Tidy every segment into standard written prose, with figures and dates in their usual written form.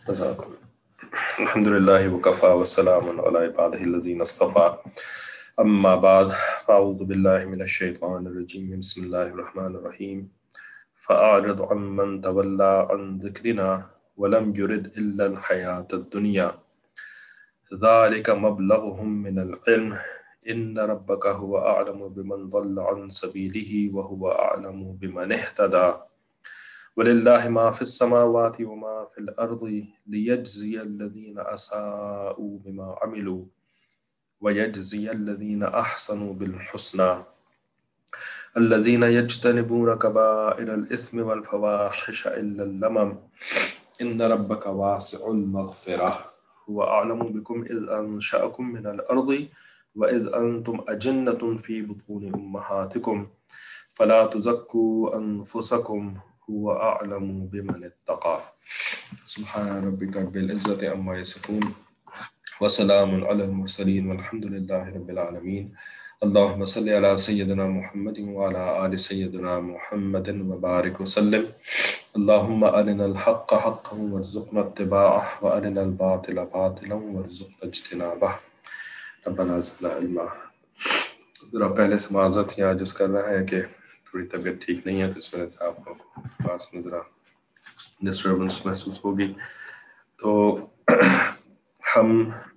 الحمدللہ وکفا وسلام علی عبادہ الذین اصطفیٰ اما بعد فاعوذ باللہ من الشیطان الرجیم بسم اللہ الرحمن الرحیم فأعرض عمن تولى عن ذکرنا ولم يرد إلا الحیاة الدنیا ذلك مبلغهم من العلم ان ربک هو اعلم بمن ضل عن سبیلہ وهو اعلم بمن اہتدى وللہ ما فی السماوات وما فی الارض لیجزی الذین اساءوا بما عملوا ویجزی الذین احسنوا بالحسنى الذین یجتنبون کبائر الاثم والفواحش الا اللمم ان ربک واسع المغفرہ هو اعلم بكم اذ انشأکم من الارض واذ انتم اجنة فی بطون امہاتکم فلا تزکوا انفسکم هو اعلم بمن اتقى سبحان ربک رب العزت عما یصفون وسلام علی المرسلین والحمد للہ رب العالمین اللہم صلی علی سیدنا محمد وعلی آل سیدنا محمد وبارک وسلم اللہم ارنا الحق حقا وارزقنا اتباعه وارنا الباطل باطلا وارزقنا اجتنابه ربنا زدنا علما۔ ذرا پہلے سے معذرت یہاں جس کر رہا ہے کہ تھوڑی طبیعت ٹھیک نہیں ہے تو اس وجہ سے آپ کو پاس میں ذرا ڈسٹربنس محسوس ہوگی۔ تو ہم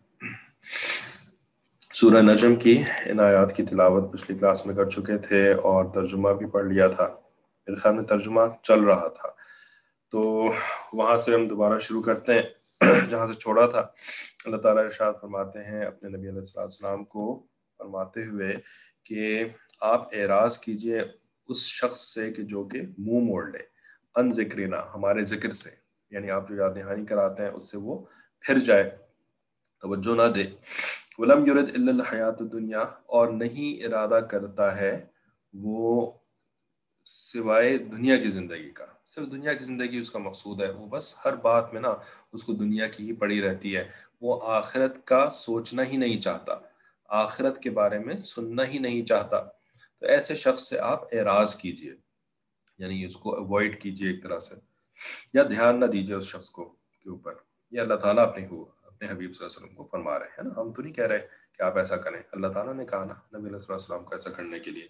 سورہ نجم کی ان آیات کی تلاوت پچھلی کلاس میں کر چکے تھے اور ترجمہ بھی پڑھ لیا تھا، میرے خیال میں ترجمہ چل رہا تھا، تو وہاں سے ہم دوبارہ شروع کرتے ہیں جہاں سے چھوڑا تھا۔ اللہ تعالیٰ ارشاد فرماتے ہیں اپنے نبی علیہ السلام کو فرماتے ہوئے کہ آپ اعراض کیجئے اس شخص سے کہ جو کہ منہ موڑ لے ان ذکرنا، ہمارے ذکر سے، یعنی آپ جو یاد دہانی کراتے ہیں اس سے وہ پھر جائے، توجہ نہ دے۔ ولم یرد الا الحیات الدنیا، اور نہیں ارادہ کرتا ہے وہ سوائے دنیا کی زندگی کا، صرف دنیا کی زندگی اس کا مقصود ہے، وہ بس ہر بات میں نا اس کو دنیا کی ہی پڑی رہتی ہے، وہ آخرت کا سوچنا ہی نہیں چاہتا، آخرت کے بارے میں سننا ہی نہیں چاہتا۔ تو ایسے شخص سے آپ اعراض کیجئے، یعنی اس کو اوائڈ کیجئے ایک طرح سے، یا دھیان نہ دیجئے اس شخص کو کے اوپر۔ یہ اللہ تعالیٰ اپنے حبیب صلی اللہ علیہ وسلم کو فرما رہے ہیں نا، ہم تو نہیں کہہ رہے کہ آپ ایسا کریں، اللہ تعالیٰ نے کہا نا نبی علیہ السلام کو ایسا کرنے کے لیے۔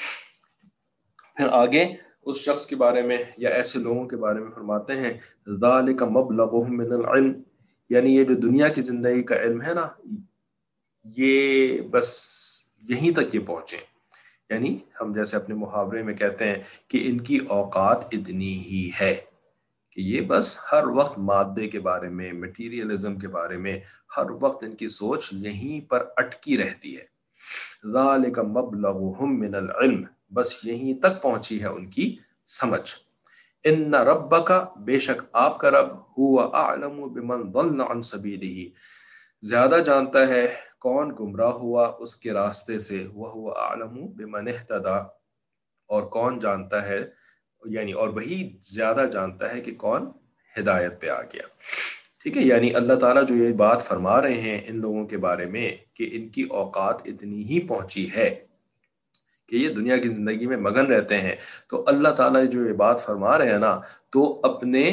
پھر آگے اس شخص کے بارے میں یا ایسے لوگوں کے بارے میں فرماتے ہیں ذالک مبلغهم من العلم، یعنی یہ جو دنیا کی زندگی کا علم ہے نا، یہ بس یہیں تک یہ پہنچے، یعنی ہم جیسے اپنے محاورے میں کہتے ہیں کہ ان کی اوقات اتنی ہی ہے کہ یہ بس ہر وقت مادے کے بارے میں، مٹیریلزم کے بارے میں ہر وقت ان کی سوچ یہیں پر اٹکی رہتی ہے۔ ذالک مبلغهم من العلم، بس یہیں تک پہنچی ہے ان کی سمجھ۔ ان ربک، بے شک آپ کا رب، هو اعلم بمن ضل عن سبیلہ، زیادہ جانتا ہے کون گمراہ ہوا اس کے راستے سے، وَهُوَ أَعْلَمُ بِمَنِ اهْتَدَىٰ، اور کون جانتا ہے، یعنی اور وہی زیادہ جانتا ہے کہ کون ہدایت پہ آ گیا۔ ٹھیک ہے، یعنی اللہ تعالیٰ جو یہ بات فرما رہے ہیں ان لوگوں کے بارے میں کہ ان کی اوقات اتنی ہی پہنچی ہے کہ یہ دنیا کی زندگی میں مگن رہتے ہیں، تو اللہ تعالیٰ جو یہ بات فرما رہے ہیں نا، تو اپنے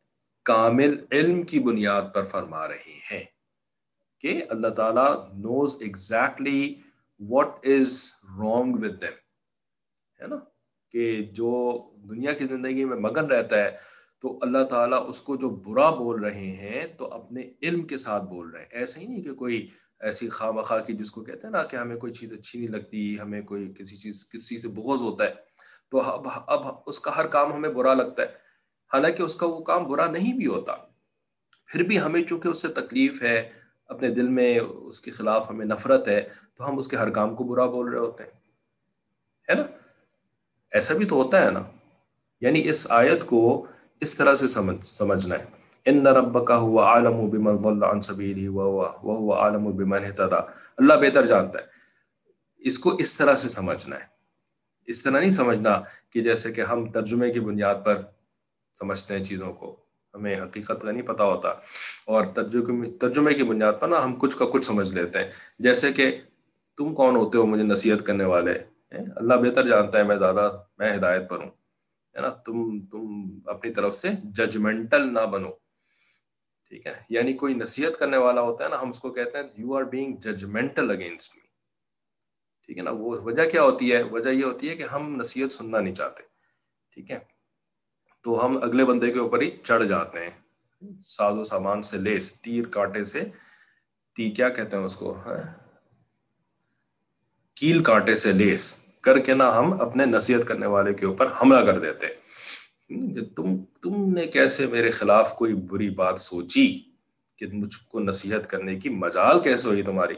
کامل علم کی بنیاد پر فرما رہے ہیں کہ اللہ تعالیٰ knows exactly what is wrong with them، ہے نا، کہ جو دنیا کی زندگی میں مگن رہتا ہے تو اللہ تعالیٰ اس کو جو برا بول رہے ہیں تو اپنے علم کے ساتھ بول رہے ہیں، ایسے ہی نہیں کہ کوئی ایسی خواہ مخواہ کی، جس کو کہتے ہیں نا کہ ہمیں کوئی چیز اچھی نہیں لگتی، ہمیں کوئی کسی سے بغض ہوتا ہے تو اب اس کا ہر کام ہمیں برا لگتا ہے، حالانکہ اس کا وہ کام برا نہیں بھی ہوتا، پھر بھی ہمیں چونکہ اس سے تکلیف ہے، اپنے دل میں اس کے خلاف ہمیں نفرت ہے، تو ہم اس کے ہر کام کو برا بول رہے ہوتے ہیں، ہے نا، ایسا بھی تو ہوتا ہے نا۔ یعنی اس آیت کو اس طرح سے سمجھنا ہے، ان ربک هو اعلم بمن ضل عن سبیلہ وهو اعلم بمن اہتدی، اللہ بہتر جانتا ہے، اس کو اس طرح سے سمجھنا ہے، اس طرح نہیں سمجھنا کہ جیسے کہ ہم ترجمے کی بنیاد پر سمجھتے ہیں چیزوں کو، ہمیں حقیقت کا نہیں پتہ ہوتا، اور ترجمے کی بنیاد پر نا ہم کچھ کا کچھ سمجھ لیتے ہیں، جیسے کہ تم کون ہوتے ہو مجھے نصیحت کرنے والے، اللہ بہتر جانتا ہے، میں ہدایت پر ہوں، ہے نا، تم اپنی طرف سے ججمنٹل نہ بنو، ٹھیک ہے، یعنی کوئی نصیحت کرنے والا ہوتا ہے نا، ہم اس کو کہتے ہیں you are being judgmental against me. ٹھیک ہے نا، وہ وجہ کیا ہوتی ہے؟ وجہ یہ ہوتی ہے کہ ہم نصیحت سننا نہیں چاہتے. ٹھیک ہے، تو ہم اگلے بندے کے اوپر ہی چڑھ جاتے ہیں، ساز و سامان سے لیس، تیر کانٹے سے، کیا کہتے ہیں اس کو، کیل کانٹے سے لیس کر کے نا ہم اپنے نصیحت کرنے والے کے اوپر حملہ کر دیتے ہیں کہ تم نے کیسے میرے خلاف کوئی بری بات سوچی، کہ مجھ کو نصیحت کرنے کی مجال کیسے ہوئی تمہاری.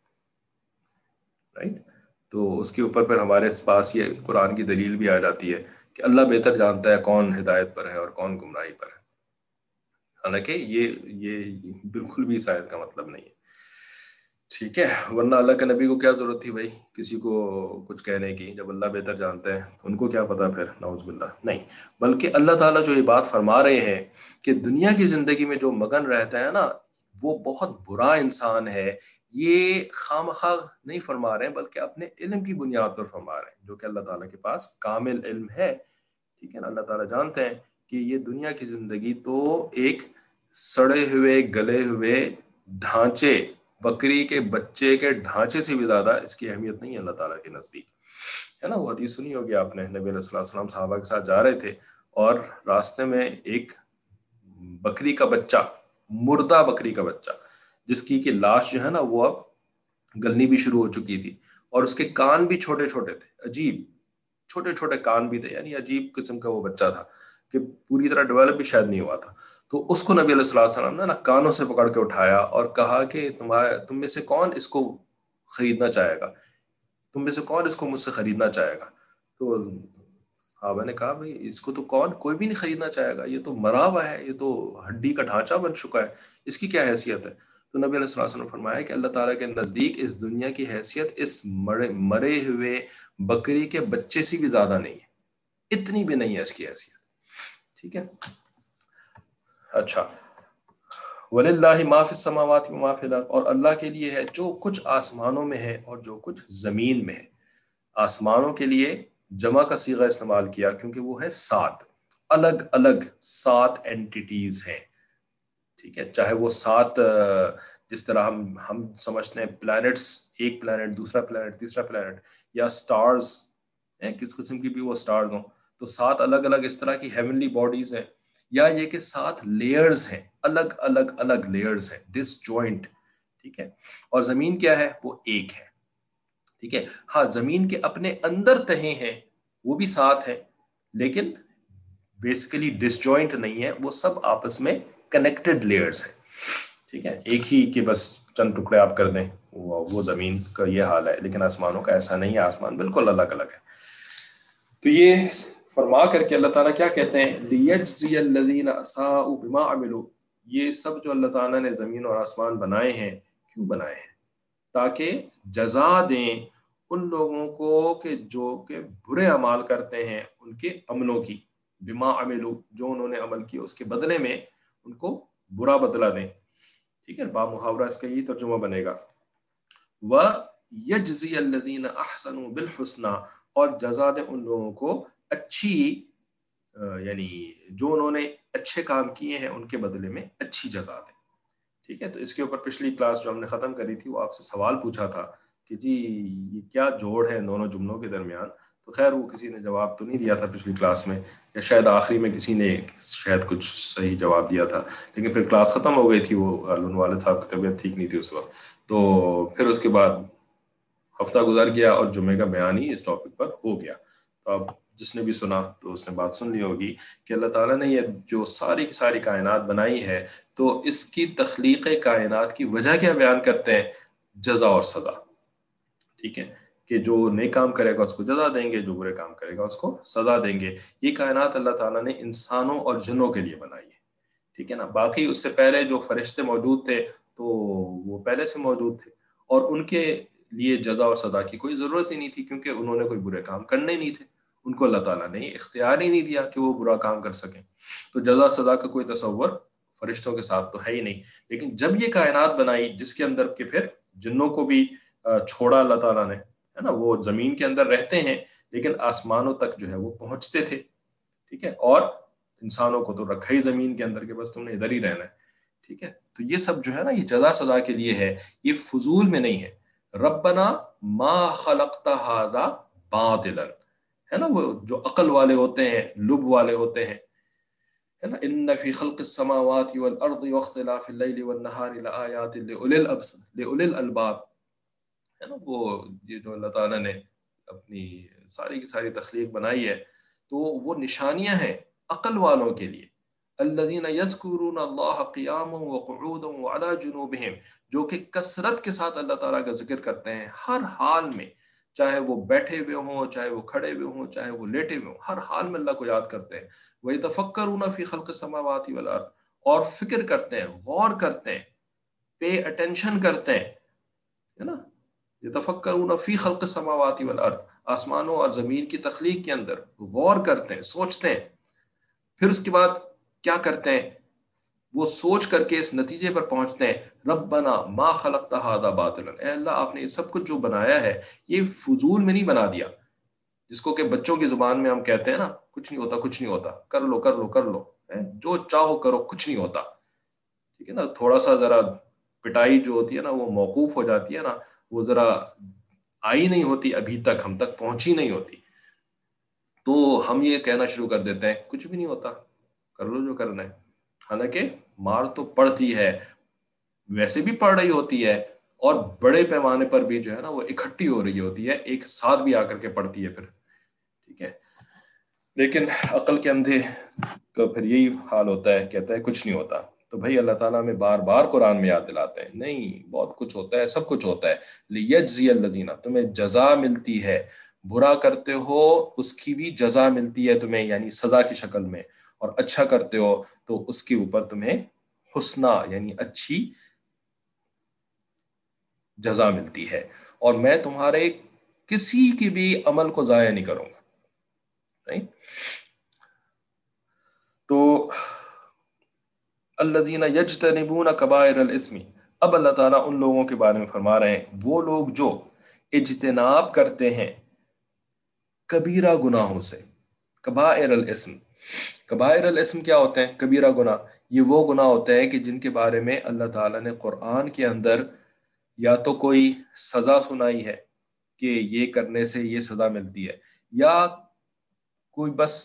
رائٹ. تو اس کے اوپر پھر ہمارے پاس یہ قرآن کی دلیل بھی آ جاتی ہے کہ اللہ بہتر جانتا ہے کون ہدایت پر ہے اور کون گمراہی پر ہے. حالانکہ یہ بالکل بھی اس آیت کا مطلب نہیں ہے. ٹھیک ہے، ورنہ اللہ کے نبی کو کیا ضرورت تھی بھائی کسی کو کچھ کہنے کی، جب اللہ بہتر جانتے ہیں ان کو کیا پتا پھر، نعوذ باللہ. نہیں، بلکہ اللہ تعالیٰ جو یہ بات فرما رہے ہیں کہ دنیا کی زندگی میں جو مگن رہتا ہے نا وہ بہت برا انسان ہے. یہ خام خواہ نہیں فرما رہے ہیں بلکہ اپنے علم کی بنیاد پر فرما رہے ہیں، جو کہ اللہ تعالیٰ کے پاس کامل علم ہے. ٹھیک ہے نا، اللہ تعالیٰ جانتے ہیں کہ یہ دنیا کی زندگی تو ایک سڑے ہوئے گلے ہوئے ڈھانچے، بکری کے بچے کے ڈھانچے سے بھی زیادہ اس کی اہمیت نہیں ہے اللہ تعالیٰ کے نزدیک. ہے نا، وہ حدیث سنی ہوگی آپ نے، نبی علیہ الصلوۃ والسلام صحابہ کے ساتھ جا رہے تھے اور راستے میں ایک بکری کا بچہ، مردہ بکری کا بچہ، جس کی کہ لاش جو ہے نا وہ اب گلنی بھی شروع ہو چکی تھی، اور اس کے کان بھی چھوٹے چھوٹے تھے، عجیب چھوٹے چھوٹے کان بھی تھے، یعنی عجیب قسم کا وہ بچہ تھا کہ پوری طرح ڈیولپ بھی شاید نہیں ہوا تھا. تو اس کو نبی علیہ الصلوۃ والسلام نے نا کانوں سے پکڑ کے اٹھایا اور کہا کہ تم میں سے کون اس کو خریدنا چاہے گا، تم میں سے کون اس کو مجھ سے خریدنا چاہے گا. تو صحابہ نے کہا بھائی اس کو تو کوئی بھی نہیں خریدنا چاہے گا، یہ تو مرا ہوا ہے، یہ تو ہڈی کا ڈھانچہ بن چکا ہے، اس کی کیا حیثیت ہے. تو نبی علیہ الصلوۃ والسلام نے فرمایا کہ اللہ تعالیٰ کے نزدیک اس دنیا کی حیثیت اس مرے ہوئے بکری کے بچے سے بھی زیادہ نہیں ہے، اتنی بھی نہیں ہے اس کی حیثیت. ٹھیک ہے، اچھا. وَلِلَّهِ مَا فِي السَّمَاوَاتِ وَمَا فِي الْأَرْضِ، اور اللہ کے لیے ہے جو کچھ آسمانوں میں ہے اور جو کچھ زمین میں ہے. آسمانوں کے لیے جمع کا صیغہ استعمال کیا کیونکہ وہ ہے 7 الگ الگ 7 اینٹیٹیز ہیں. ٹھیک ہے، چاہے وہ 7 جس طرح ہم سمجھتے ہیں پلانٹس، ایک پلانٹ، دوسرا پلانٹ، تیسرا پلانٹ، یا سٹارز، کس قسم کی بھی وہ سٹارز ہوں، تو 7 الگ الگ اس طرح کی ہیونلی باڈیز ہیں. یا یہ کہ 7 لیئرز ہیں، الگ الگ الگ لیئرز ہیں، ڈس جوائنٹ. ٹھیک ہے، اور زمین کیا ہے؟ وہ ایک ہے. ٹھیک ہے، ہاں زمین کے اپنے اندر تہیں ہیں وہ بھی 7 ہیں، لیکن بیسیکلی ڈس جوائنٹ نہیں ہے، وہ سب آپس میں کنیکٹڈ لیئرز ہیں. ٹھیک ہے، ایک ہی کہ بس چند ٹکڑے آپ کر دیں، وہ زمین کا یہ حال ہے، لیکن آسمانوں کا ایسا نہیں ہے، آسمان بالکل الگ الگ ہے. تو یہ فرما کر کے اللہ تعالیٰ کیا کہتے ہیں؟ لِيَجْزِيَ الَّذِينَ أَسَاءُوا بِمَا عَمِلُوا. یہ سب جو اللہ تعالیٰ نے زمین اور آسمان بنائے ہیں، کیوں بنائے ہیں؟ تاکہ جزا دیں ان لوگوں کو کہ جو کہ برے اعمال کرتے ہیں ان کے عملوں کی، بما عملوا، جو انہوں نے عمل کیا اس کے بدلے میں ان کو برا بدلہ دیں. ٹھیک ہے، با محاورہ اس کا یہی ترجمہ بنے گا. وَيَجْزِيَ الَّذِينَ أَحْسَنُوا بِالْحُسْنَى، اور جزا دیں ان لوگوں کو اچھی، یعنی جو انہوں نے اچھے کام کیے ہیں ان کے بدلے میں اچھی جزا دیں. ٹھیک ہے، تو اس کے اوپر پچھلی کلاس جو ہم نے ختم کری تھی وہ آپ سے سوال پوچھا تھا کہ جی یہ کیا جوڑ ہے دونوں جملوں کے درمیان. تو خیر وہ کسی نے جواب تو نہیں دیا تھا پچھلی کلاس میں، یا شاید آخری میں کسی نے شاید کچھ صحیح جواب دیا تھا، لیکن پھر کلاس ختم ہو گئی تھی، وہ والد صاحب کی طبیعت ٹھیک نہیں تھی اس وقت. تو پھر اس کے بعد ہفتہ گزر گیا اور جمعے کا بیان ہی اس ٹاپک پر ہو گیا. تو اب جس نے بھی سنا تو اس نے بات سن لی ہوگی کہ اللہ تعالیٰ نے یہ جو ساری کی ساری کائنات بنائی ہے تو اس کی تخلیق کائنات کی وجہ کیا بیان کرتے ہیں؟ جزا اور سزا. ٹھیک ہے، کہ جو نیک کام کرے گا اس کو جزا دیں گے، جو برے کام کرے گا اس کو سزا دیں گے. یہ کائنات اللہ تعالیٰ نے انسانوں اور جنوں کے لیے بنائی ہے. ٹھیک ہے نا، باقی اس سے پہلے جو فرشتے موجود تھے تو وہ پہلے سے موجود تھے اور ان کے لیے جزا اور سزا کی کوئی ضرورت ہی نہیں تھی، کیونکہ انہوں نے کوئی برے کام کرنے ہی نہیں تھے، ان کو اللہ تعالیٰ نے اختیار ہی نہیں دیا کہ وہ برا کام کر سکیں. تو جزا سزا کا کوئی تصور فرشتوں کے ساتھ تو ہے ہی نہیں. لیکن جب یہ کائنات بنائی جس کے اندر کہ پھر جنوں کو بھی چھوڑا اللہ تعالیٰ نے، ہے نا، وہ زمین کے اندر رہتے ہیں لیکن آسمانوں تک جو ہے وہ پہنچتے تھے. ٹھیک ہے، اور انسانوں کو تو رکھا ہی زمین کے اندر کہ بس تم نے ادھر ہی رہنا ہے. ٹھیک ہے، تو یہ سب جو ہے نا یہ جزا سزا کے لیے ہے، یہ فضول میں نہیں ہے. ربنا ما خلقت هذا باطلا، ہے نا، وہ جو عقل والے ہوتے ہیں، لب والے ہوتے ہیں، ہے نا، ان فی خلق السماوات والارض واختلاف اللیل والنہار لآیات لأولی الالباب، ہے نا، وہ یہ جو اللہ تعالیٰ نے اپنی ساری کی ساری تخلیق بنائی ہے تو وہ نشانیاں ہیں عقل والوں کے لیے. الذین یذکرون اللہ قیاما وقعودا وعلی جنوبہم، جو کہ کثرت کے ساتھ اللہ تعالیٰ کا ذکر کرتے ہیں ہر حال میں، چاہے وہ بیٹھے ہوئے ہوں، چاہے وہ کھڑے ہوئے ہوں، چاہے وہ لیٹے ہوئے ہوں، ہر حال میں اللہ کو یاد کرتے ہیں. وَيَتَفَكَّرُونَ فِي خَلْقِ السَّمَاوَاتِ وَالْأَرْضِ، اور فکر کرتے ہیں، غور کرتے ہیں، پے اٹینشن کرتے ہیں، ہے نا. یتفکرون فی خلق السماوات والارض، آسمانوں اور زمین کی تخلیق کے اندر غور کرتے ہیں، سوچتے ہیں. پھر اس کے بعد کیا کرتے ہیں، وہ سوچ کر کے اس نتیجے پر پہنچتے ہیں ربنا ما خلقت هذا باطلا، اے اللہ آپ نے یہ سب کچھ جو بنایا ہے یہ فضول میں نہیں بنا دیا. جس کو کہ بچوں کی زبان میں ہم کہتے ہیں نا، کچھ نہیں ہوتا، کچھ نہیں ہوتا، کر لو کر لو کر لو، جو چاہو کرو، کچھ نہیں ہوتا. ٹھیک ہے نا، تھوڑا سا ذرا پٹائی جو ہوتی ہے نا وہ موقوف ہو جاتی ہے نا، وہ ذرا آئی نہیں ہوتی، ابھی تک ہم تک پہنچی نہیں ہوتی، تو ہم یہ کہنا شروع کر دیتے ہیں کچھ بھی نہیں ہوتا، کر لو جو کرنا ہے. حالانکہ مار تو پڑتی ہے، ویسے بھی پڑ رہی ہوتی ہے، اور بڑے پیمانے پر بھی جو ہے نا وہ اکٹھی ہو رہی ہوتی ہے، ایک ساتھ بھی آ کر کے پڑتی ہے پھر. ٹھیک ہے، لیکن عقل کے اندھے کا پھر یہی حال ہوتا ہے، کہتا ہے کچھ نہیں ہوتا. تو بھائی اللہ تعالیٰ میں بار بار قرآن میں یاد دلاتے ہیں نہیں، بہت کچھ ہوتا ہے، سب کچھ ہوتا ہے. لیجزی الذین، تمہیں جزا ملتی ہے، برا کرتے ہو اس کی بھی جزا ملتی ہے تمہیں، یعنی سزا کی شکل میں، اور اچھا کرتے ہو تو اس کے اوپر تمہیں حسنہ یعنی اچھی جزا ملتی ہے، اور میں تمہارے کسی کی بھی عمل کو ضائع نہیں کروں گا. نہیں؟ تو الذین یجتنبون کبائر الاثم، اب اللہ تعالیٰ ان لوگوں کے بارے میں فرما رہے ہیں، وہ لوگ جو اجتناب کرتے ہیں کبیرہ گناہوں سے. کبائر الاسم، کبائر الاسم کیا ہوتے ہیں؟ کبیرہ گناہ، یہ وہ گناہ ہوتے ہیں کہ جن کے بارے میں اللہ تعالیٰ نے قرآن کے اندر یا تو کوئی سزا سنائی ہے کہ یہ کرنے سے یہ سزا ملتی ہے، یا کوئی بس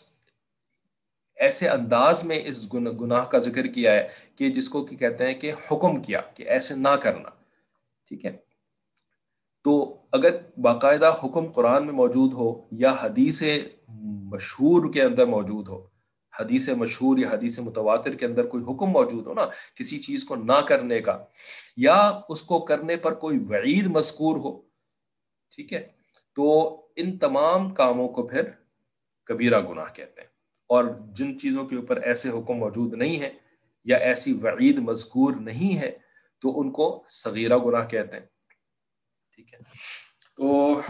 ایسے انداز میں اس گناہ کا ذکر کیا ہے کہ جس کو کہتے ہیں کہ حکم کیا کہ ایسے نہ کرنا. ٹھیک ہے، تو اگر باقاعدہ حکم قرآن میں موجود ہو یا حدیث مشہور کے اندر موجود ہو، حدیث مشہور یا حدیث متواتر کے اندر کوئی حکم موجود ہو نا کسی چیز کو نہ کرنے کا، یا اس کو کرنے پر کوئی وعید مذکور ہو، ٹھیک ہے، تو ان تمام کاموں کو پھر کبیرہ گناہ کہتے ہیں. اور جن چیزوں کے اوپر ایسے حکم موجود نہیں ہے یا ایسی وعید مذکور نہیں ہے تو ان کو صغیرہ گناہ کہتے ہیں. ٹھیک ہے، تو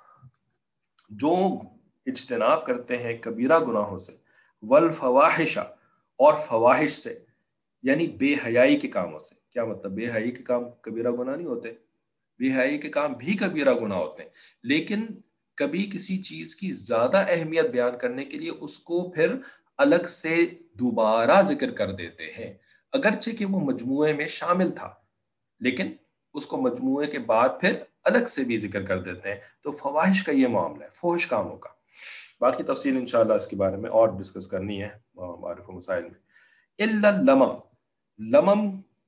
جو اجتناب کرتے ہیں کبیرہ گناہوں سے، والفواحش، اور فواحش سے یعنی بے حیائی کے کاموں سے. کیا مطلب؟ بے حیائی کے کام کبیرہ گناہ نہیں ہوتے، بے حیائی کے کام بھی کبیرہ گناہ ہوتے ہیں، لیکن کبھی کسی چیز کی زیادہ اہمیت بیان کرنے کے لیے اس کو پھر الگ سے دوبارہ ذکر کر دیتے ہیں، اگرچہ کہ وہ مجموعے میں شامل تھا، لیکن اس کو مجموعے کے بعد پھر الگ سے بھی ذکر کر دیتے ہیں. تو فواحش کا یہ معاملہ ہے، فحش کاموں کا. باقی تفصیل انشاءاللہ اس کے بارے میں اور ڈسکس کرنی ہے معارف و مسائل میں. الا اللمم، لمم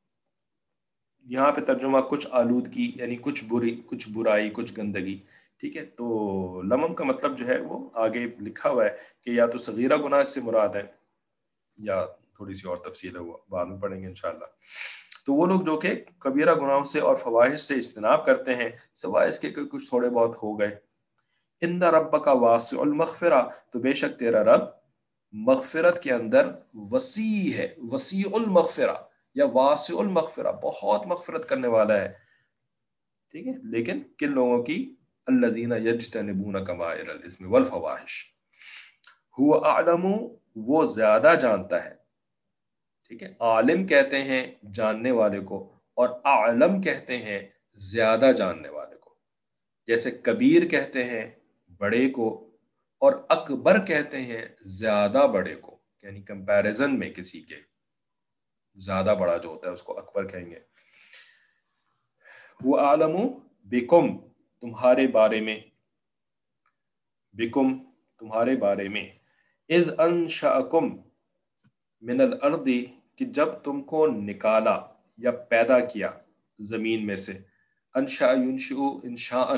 یہاں پہ ترجمہ کچھ آلودگی یعنی کچھ برائی، کچھ گندگی. ٹھیک ہے، تو لمم کا مطلب جو ہے وہ آگے لکھا ہوا ہے کہ یا تو صغیرہ گناہ سے مراد ہے، یا تھوڑی سی اور تفصیل ہے وہ بعد میں پڑھیں گے انشاءاللہ. تو وہ لوگ جو کہ کبیرہ گناہوں سے اور فواحش سے اجتناب کرتے ہیں سوائے اس کے کہ کچھ تھوڑے بہت ہو گئے. ان ربک واسع المغفرہ، تو بے شک تیرا رب مغفرت کے اندر وسیع ہے، وسیع المغفرہ یا واسع المغفرہ، بہت مغفرت کرنے والا ہے. ٹھیک ہے، لیکن کن لوگوں کی؟ الذین یجتنبون کبائر الاثم والفواحش، هو اعلم، وہ زیادہ جانتا ہے. ٹھیک ہے، عالم کہتے ہیں جاننے والے کو، اور اعلم کہتے ہیں زیادہ جاننے والے کو. جیسے کبیر کہتے ہیں بڑے کو، اور اکبر کہتے ہیں زیادہ بڑے کو، یعنی کمپیریزن میں کسی کے. زیادہ بڑا جو ہوتا ہے اس کو اکبر کہیں گے. وہ عالم بکم تمہارے بارے میں، بکم تمہارے بارے میں، اذ انشأکم من الارض کہ جب تم کو نکالا یا پیدا کیا زمین میں سے، انشاء ینشئ انشاءً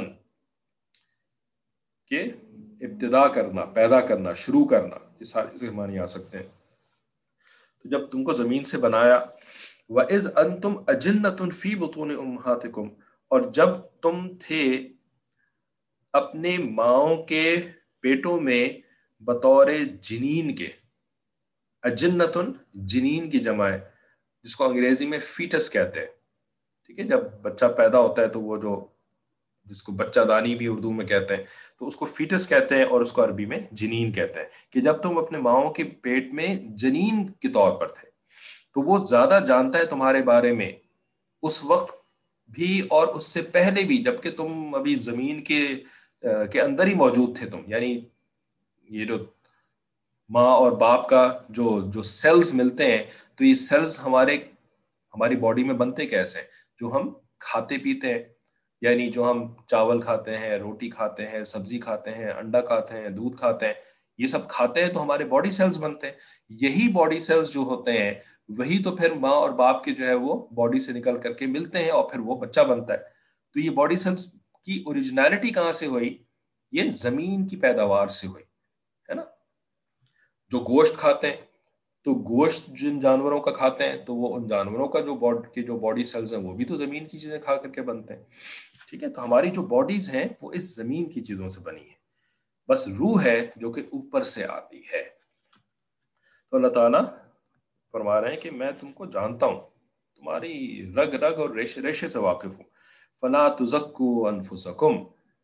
کہ ابتدا کرنا، پیدا کرنا، شروع کرنا، یہ سارے معنی آ سکتے ہیں. تو جب تم کو زمین سے بنایا، وَإِذْ أَنْتُمْ أَجِنَّةٌ فِي بُطُونِ أُمَّهَاتِكُمْ اور جب تم تھے اپنے ماؤں کے پیٹوں میں بطور جنین کے. اجنتن جنین کی جمع ہے جس کو انگریزی میں فیٹس کہتے ہیں. ٹھیک ہے، جب بچہ پیدا ہوتا ہے تو وہ جو جس کو بچہ دانی بھی اردو میں کہتے ہیں تو اس کو فیٹس کہتے ہیں اور اس کو عربی میں جنین کہتے ہیں. کہ جب تم اپنے ماؤں کے پیٹ میں جنین کے طور پر تھے تو وہ زیادہ جانتا ہے تمہارے بارے میں اس وقت بھی اور اس سے پہلے بھی، جبکہ تم ابھی زمین کے اندر ہی موجود تھے تم. یعنی یہ جو ماں اور باپ کا جو سیلز ملتے ہیں تو یہ سیلز ہماری باڈی میں بنتے کیسے ہیں؟ جو ہم کھاتے پیتے ہیں، یعنی جو ہم چاول کھاتے ہیں، روٹی کھاتے ہیں، سبزی کھاتے ہیں، انڈا کھاتے ہیں، دودھ کھاتے ہیں، یہ سب کھاتے ہیں تو ہمارے باڈی سیلز بنتے ہیں. یہی باڈی سیلز جو ہوتے ہیں وہی تو پھر ماں اور باپ کے جو ہے وہ باڈی سے نکل کر کے ملتے ہیں اور پھر وہ بچہ بنتا ہے. تو یہ باڈی سیلز کی اوریجنلٹی کہاں سے ہوئی؟ یہ زمین کی پیداوار سے ہوئی ہے نا. جو گوشت کھاتے ہیں تو گوشت جن جانوروں کا کھاتے ہیں تو وہ ان جانوروں کا جو باڈی سیلز ہیں وہ بھی تو زمین کی چیزیں کھا کر کے بنتے ہیں. ٹھیک ہے، تو ہماری جو باڈیز ہیں وہ اس زمین کی چیزوں سے بنی ہے، بس روح ہے جو کہ اوپر سے آتی ہے. تو اللہ تعالیٰ فرما رہے ہیں کہ میں تم کو جانتا ہوں، تمہاری رگ رگ اور ریشے ریشے سے واقف ہوں. فلا تزکوا انفسکم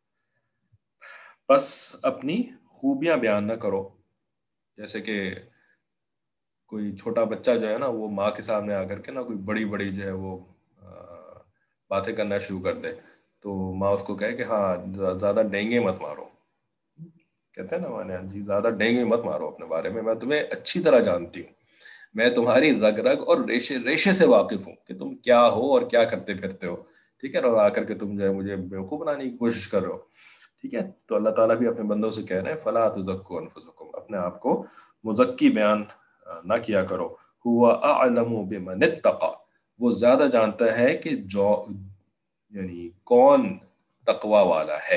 بس اپنی خوبیاں بیان نہ کرو. جیسے کہ کوئی چھوٹا بچہ جو ہے نا وہ ماں کے سامنے آ کر کے نا کوئی بڑی بڑی جو ہے وہ باتیں کرنا شروع کر دے تو ماں اس کو کہے کہ ہاں زیادہ ڈینگے مت مارو. کہتے ہیں نا مانے جی زیادہ ڈینگے مت مارو اپنے بارے میں تمہیں اچھی طرح جانتی ہوں، میں تمہاری رگ رگ اور ریشے ریشے سے واقف ہوں کہ تم کیا ہو اور کیا کرتے پھرتے ہو. ٹھیک ہے، اور آ کر کے تم جو ہے مجھے بیوقوف بنانے کی کوشش کر رہے ہو. ٹھیک ہے، تو اللہ تعالیٰ بھی اپنے بندوں سے کہہ رہے ہیں فلا تزکوا انفسکم اپنے آپ کو مزکی بیان نہ کیا کرو. ہوا اعلم بمن اتقى وہ زیادہ جانتا ہے کہ جو یعنی کون تقوی والا ہے.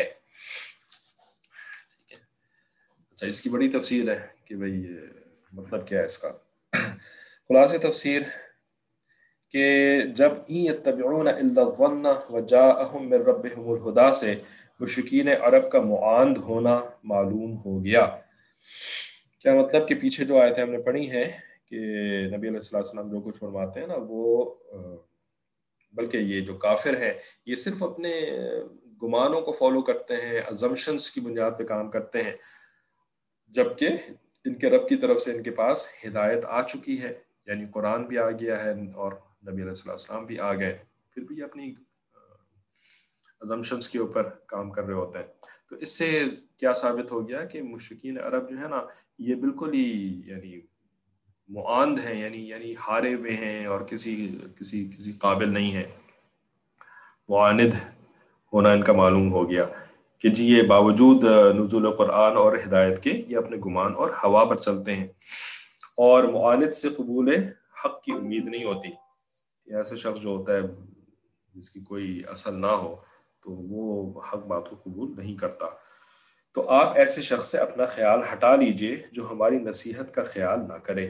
اچھا، اس کی بڑی تفسیر ہے کہ بھئی مطلب کیا ہے اس کا. خلاصہ تفسیر کہ جب یتبعون الا الظن وجاءهم من ربهم الهدى سے مشرکین عرب کا معاند ہونا معلوم ہو گیا. کیا مطلب کہ پیچھے جو آیتیں ہم نے پڑھی ہیں کہ نبی علیہ السلام جو کچھ فرماتے ہیں نا وہ بلکہ یہ جو کافر ہیں یہ صرف اپنے گمانوں کو فالو کرتے ہیں، ازمپشنز کی بنیاد پہ کام کرتے ہیں، جبکہ ان کے رب کی طرف سے ان کے پاس ہدایت آ چکی ہے، یعنی قرآن بھی آ گیا ہے اور نبی علیہ السلام بھی آ گئے، پھر بھی اپنی ازمپشنز کے اوپر کام کر رہے ہوتے ہیں. تو اس سے کیا ثابت ہو گیا کہ مشرکین عرب جو ہے نا یہ بالکل ہی یعنی معاند ہیں، یعنی ہارے ہوئے ہیں اور کسی قابل نہیں ہیں. معاند ہونا ان کا معلوم ہو گیا کہ جی یہ باوجود نزول قرآن اور ہدایت کے یہ اپنے گمان اور ہوا پر چلتے ہیں اور معاند سے قبول حق کی امید نہیں ہوتی. ایسے شخص جو ہوتا ہے جس کی کوئی اصل نہ ہو تو وہ حق بات کو قبول نہیں کرتا. تو آپ ایسے شخص سے اپنا خیال ہٹا لیجئے جو ہماری نصیحت کا خیال نہ کرے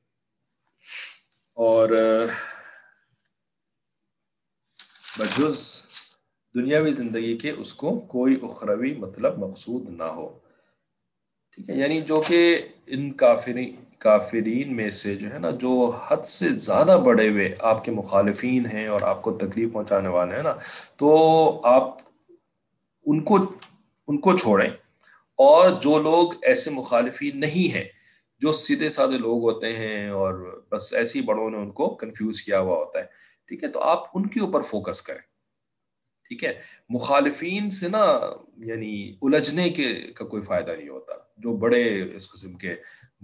اور بجز دنیاوی زندگی کے اس کو کوئی اخروی مطلب مقصود نہ ہو. ٹھیک ہے، یعنی جو کہ ان کافرین میں سے جو ہے نا جو حد سے زیادہ بڑے ہوئے آپ کے مخالفین ہیں اور آپ کو تکلیف پہنچانے والے ہیں نا، تو آپ ان کو چھوڑیں. اور جو لوگ ایسے مخالفین نہیں ہیں جو سیدھے سادے لوگ ہوتے ہیں اور بس ایسے ہی بڑوں نے ان کو کنفیوز کیا ہوا ہوتا ہے، ٹھیک ہے، تو آپ ان کے اوپر فوکس کریں. ٹھیک ہے، مخالفین سے یعنی الجھنے کا کوئی فائدہ نہیں ہوتا. جو بڑے اس قسم کے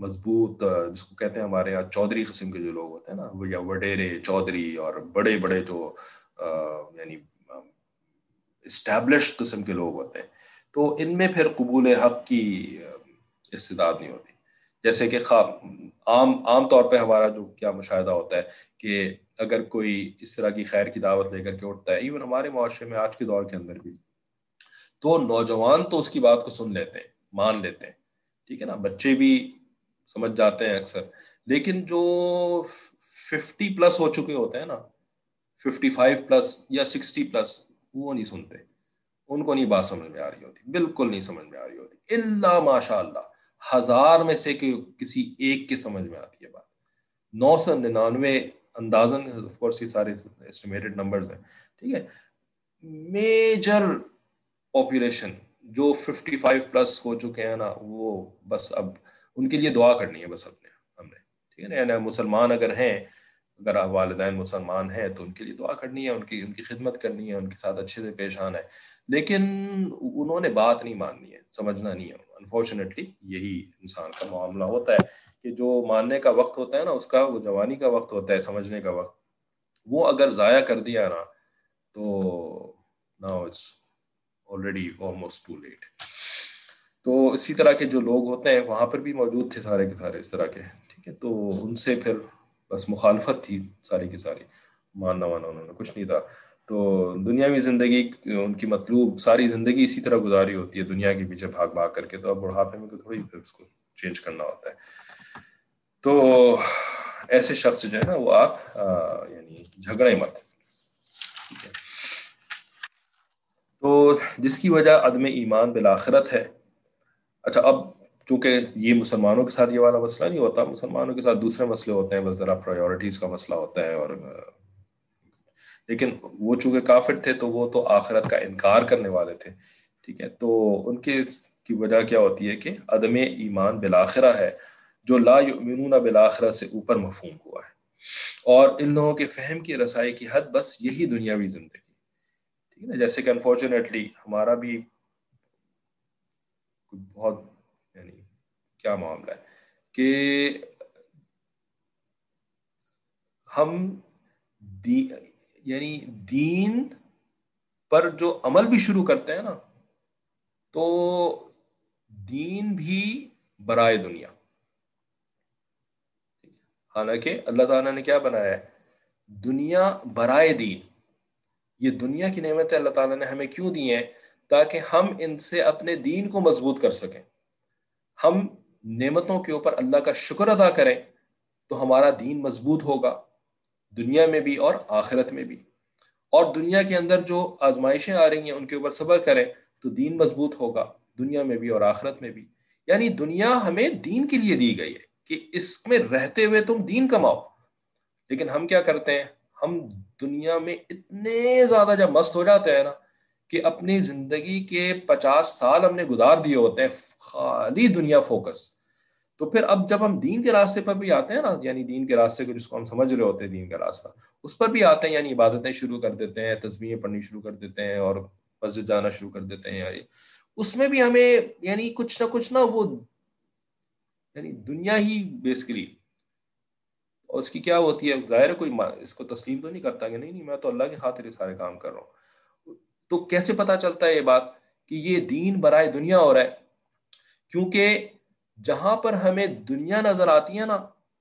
مضبوط جس کو کہتے ہیں ہمارے یہاں چودھری قسم کے جو لوگ ہوتے ہیں نا، وہ یا وڈیرے چودھری اور بڑے بڑے جو یعنی اسٹیبلشڈ قسم کے لوگ ہوتے ہیں، تو ان میں پھر قبول حق کی استعداد نہیں ہوتی. جیسے کہ عام طور پہ ہمارا جو کیا مشاہدہ ہوتا ہے کہ اگر کوئی اس طرح کی خیر کی دعوت لے کر کے اٹھتا ہے، ایون ہمارے معاشرے میں آج کے دور کے اندر بھی، تو نوجوان تو اس کی بات کو سن لیتے ہیں، مان لیتے ہیں، ٹھیک ہے نا، بچے بھی سمجھ جاتے ہیں اکثر، لیکن جو 50+ ہو چکے ہوتے ہیں نا، 55+ یا 60+، وہ نہیں سنتے، ان کو نہیں بات سمجھ میں آ رہی ہوتی، بالکل نہیں سمجھ میں آ رہی ہوتی، الا ماشاء اللہ 1000 میں سے کہ کسی ایک کے سمجھ میں آتی ہے بات. 999 اندازن آف کورس یہ سارے اسٹیمیٹڈ نمبرز ہیں، ٹھیک ہے، میجر پاپولیشن جو 55+ ہو چکے ہیں نا، وہ بس اب ان کے لیے دعا کرنی ہے بس اپنے ہم نے، ٹھیک ہے نا، یعنی مسلمان اگر ہیں، اگر والدین مسلمان ہیں تو ان کے لیے دعا کرنی ہے، ان کی خدمت کرنی ہے، ان کے ساتھ اچھے سے پیش آنا ہے، لیکن انہوں نے بات نہیں ماننی ہے، سمجھنا نہیں ہے. انفارچونیٹلی یہی انسان کا معاملہ ہوتا ہے کہ جو ماننے کا وقت ہوتا ہے نا اس کا، وہ جوانی کا وقت ہوتا ہے، سمجھنے کا وقت، وہ اگر ضائع کر دیا نا تو now it's already almost too late. تو اسی طرح کے جو لوگ ہوتے ہیں وہاں پر بھی موجود تھے سارے کے سارے اس طرح کے، ٹھیک ہے، تو ان سے پھر بس مخالفت تھی ساری کی ساری، ماننا انہوں نے کچھ نہیں تھا. تو دنیاوی زندگی ان کی مطلوب ساری زندگی اسی طرح گزاری ہوتی ہے دنیا کے پیچھے بھاگ بھاگ کر کے، تو اب بڑھاپے میں تو تھوڑی پھر اس کو چینج کرنا ہوتا ہے. تو ایسے شخص جو ہے نا وہ آپ یعنی جھگڑے مت. تو جس کی وجہ عدم ایمان بالآخرت ہے. اچھا، اب چونکہ یہ مسلمانوں کے ساتھ یہ والا مسئلہ نہیں ہوتا، مسلمانوں کے ساتھ دوسرے مسئلے ہوتے ہیں، بس ذرا پرائیورٹیز کا مسئلہ ہوتا ہے، اور لیکن وہ چونکہ کافر تھے تو وہ تو آخرت کا انکار کرنے والے تھے، ٹھیک ہے، تو ان کے کی وجہ کیا ہوتی ہے کہ عدم ایمان بالآخرہ ہے، جو لا یؤمنون بالآخرہ سے اوپر مفہوم ہوا ہے، اور ان لوگوں کے فہم کی رسائی کی حد بس یہی دنیاوی زندگی، ٹھیک ہے نا. جیسے کہ انفارچونیٹلی ہمارا بھی بہت یعنی کیا معاملہ ہے کہ ہم یعنی دین پر جو عمل بھی شروع کرتے ہیں نا، تو دین بھی برائے دنیا. حالانکہ اللہ تعالیٰ نے کیا بنایا ہے؟ دنیا برائے دین. یہ دنیا کی نعمتیں اللہ تعالیٰ نے ہمیں کیوں دی ہیں؟ تاکہ ہم ان سے اپنے دین کو مضبوط کر سکیں. ہم نعمتوں کے اوپر اللہ کا شکر ادا کریں تو ہمارا دین مضبوط ہوگا، دنیا میں بھی اور آخرت میں بھی. اور دنیا کے اندر جو آزمائشیں آ رہی ہیں ان کے اوپر صبر کریں تو دین مضبوط ہوگا، دنیا میں بھی اور آخرت میں بھی. یعنی دنیا ہمیں دین کے لیے دی گئی ہے کہ اس میں رہتے ہوئے تم دین کماؤ. لیکن ہم کیا کرتے ہیں؟ ہم دنیا میں اتنے زیادہ جب مست ہو جاتے ہیں نا کہ اپنی زندگی کے 50 سال ہم نے گزار دیے ہوتے ہیں خالی دنیا فوکس. تو پھر اب جب ہم دین کے راستے پر بھی آتے ہیں نا، یعنی دین کے راستے کو جس کو ہم سمجھ رہے ہوتے ہیں دین کا راستہ، اس پر بھی آتے ہیں، یعنی عبادتیں شروع کر دیتے ہیں، تسبیحیں پڑھنی شروع کر دیتے ہیں اور مسجد جانا شروع کر دیتے ہیں، یعنی اس میں بھی ہمیں یعنی کچھ نہ وہ یعنی دنیا ہی بیسکلی. اور اس کی کیا ہوتی ہے؟ ظاہر ہے کوئی اس کو تسلیم تو نہیں کرتا کہ نہیں میں تو اللہ کی خاطر یہ سارے کام کر رہا ہوں. تو کیسے پتا چلتا ہے یہ بات کہ یہ دین برائے دنیا ہو رہا ہے؟ کیونکہ جہاں پر ہمیں دنیا نظر آتی ہے نا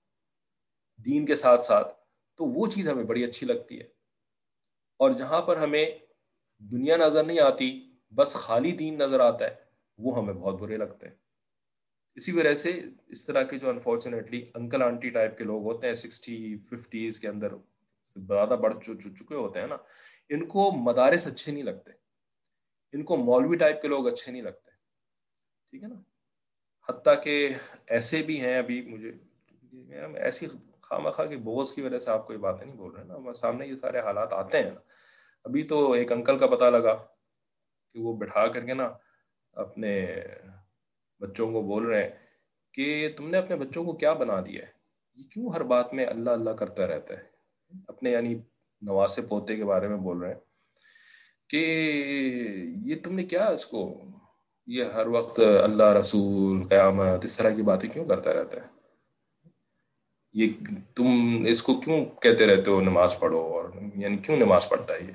دین کے ساتھ ساتھ، تو وہ چیز ہمیں بڑی اچھی لگتی ہے، اور جہاں پر ہمیں دنیا نظر نہیں آتی، بس خالی دین نظر آتا ہے، وہ ہمیں بہت برے لگتے ہیں. اسی وجہ سے اس طرح کے جو انفارچونیٹلی انکل آنٹی ٹائپ کے لوگ ہوتے ہیں 60-50 کے اندر زیادہ بڑھ چکے ہوتے ہیں نا، ان کو مدارس اچھے نہیں لگتے، ان کو مولوی ٹائپ کے لوگ اچھے نہیں لگتے، ٹھیک ہے نا. حتیٰ کہ ایسے بھی ہیں، ابھی مجھے ایسی خواہ کی بغض کی وجہ سے آپ کوئی باتیں نہیں بول رہے ہیں نا، سامنے یہ سارے حالات آتے ہیں نا. ابھی تو ایک انکل کا پتہ لگا کہ وہ بٹھا کر کے نا اپنے بچوں کو بول رہے ہیں کہ تم نے اپنے بچوں کو کیا بنا دیا ہے، یہ کیوں ہر بات میں اللہ اللہ کرتا رہتا ہے. اپنے یعنی نواسے پوتے کے بارے میں بول رہے ہیں کہ یہ تم نے کیا اس کو یہ ہر وقت اللہ رسول قیامت اس طرح کی باتیں کیوں کرتا رہتا ہے؟ یہ تم اس کو کیوں کہتے رہتے ہو نماز پڑھو، اور یعنی کیوں نماز پڑھتا ہے یہ؟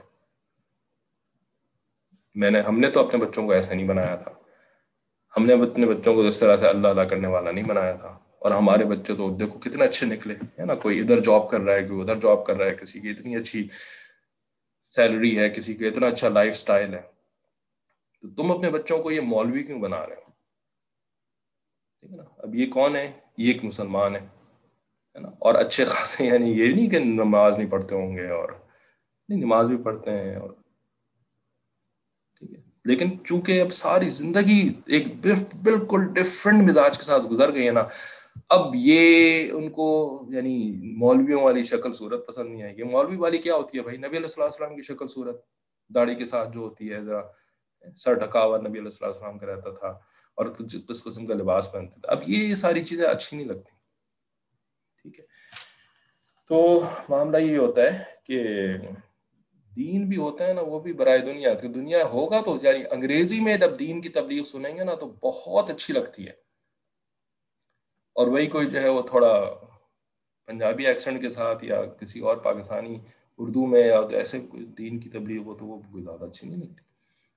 ہم نے تو اپنے بچوں کو ایسا نہیں بنایا تھا. ہم نے اپنے بچوں کو اس طرح سے اللہ ادا کرنے والا نہیں بنایا تھا. اور ہمارے بچے تو دیکھو کتنے اچھے نکلے ہے نا. کوئی ادھر جاب کر رہا ہے، کوئی ادھر جاب کر رہا ہے، کسی کی اتنی اچھی سیلری ہے، کسی کا اتنا اچھا لائف سٹائل ہے. تو تم اپنے بچوں کو یہ مولوی کیوں بنا رہے ہو؟ ٹھیک ہے نا. اب یہ کون ہے؟ یہ ایک مسلمان ہے نا. اور اچھے خاصے، یعنی یہ نہیں کہ نماز نہیں پڑھتے ہوں گے، اور نہیں، نماز بھی پڑھتے ہیں. اور ٹھیک ہے، لیکن چونکہ اب ساری زندگی ایک بالکل ڈفرینٹ مزاج کے ساتھ گزر گئی ہے نا، اب یہ ان کو یعنی مولویوں والی شکل صورت پسند نہیں آئے گی. مولوی والی کیا ہوتی ہے بھائی؟ نبی علیہ الصلوۃ والسلام کی شکل صورت، داڑھی کے ساتھ جو ہوتی ہے، ذرا سر ڈھکا ہوا نبی علیہ الصلوۃ والسلام کا رہتا تھا، اور کچھ اس قسم کا لباس پہنتے تھے. اب یہ ساری چیزیں اچھی نہیں لگتی. ٹھیک ہے، تو معاملہ یہ ہوتا ہے کہ دین بھی ہوتا ہے نا، وہ بھی برائے دنیا. تو دنیا ہوگا تو یعنی انگریزی میں جب دین کی تبلیغ سنیں گے نا تو بہت اچھی لگتی ہے. اور وہی کوئی جو ہے وہ تھوڑا پنجابی ایکسنٹ کے ساتھ یا کسی اور پاکستانی اردو میں یا ایسے دین کی تبلیغ ہو تو وہ کوئی زیادہ اچھی نہیں لگتی.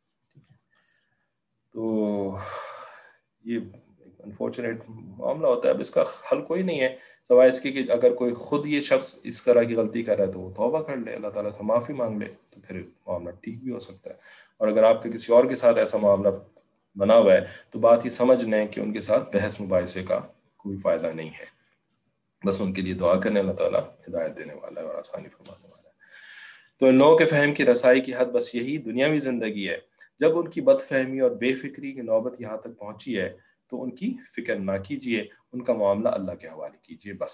تو یہ انفارچونیٹ معاملہ ہوتا ہے. اب اس کا حل کوئی نہیں ہے سوائے اس کے کہ اگر کوئی خود یہ شخص اس طرح کی غلطی کر رہا ہے تو وہ توبہ کر لے، اللہ تعالیٰ سے معافی مانگ لے، تو پھر معاملہ ٹھیک بھی ہو سکتا ہے. اور اگر آپ کے کسی اور کے ساتھ ایسا معاملہ بنا ہوا ہے تو بات یہ سمجھ لیں کہ ان کے ساتھ بحث مباحثے کا کوئی فائدہ نہیں ہے. بس ان کے لیے دعا کرنے، اللہ تعالیٰ ہدایت دینے والا ہے اور آسانی فرمانے والا ہے. تو ان لوگوں کے فہم کی رسائی کی حد بس یہی دنیاوی زندگی ہے. جب ان کی بد فہمی اور بے فکری کی نوبت یہاں تک پہنچی ہے تو ان کی فکر نہ کیجیے، ان کا معاملہ اللہ کے حوالے کیجیے بس.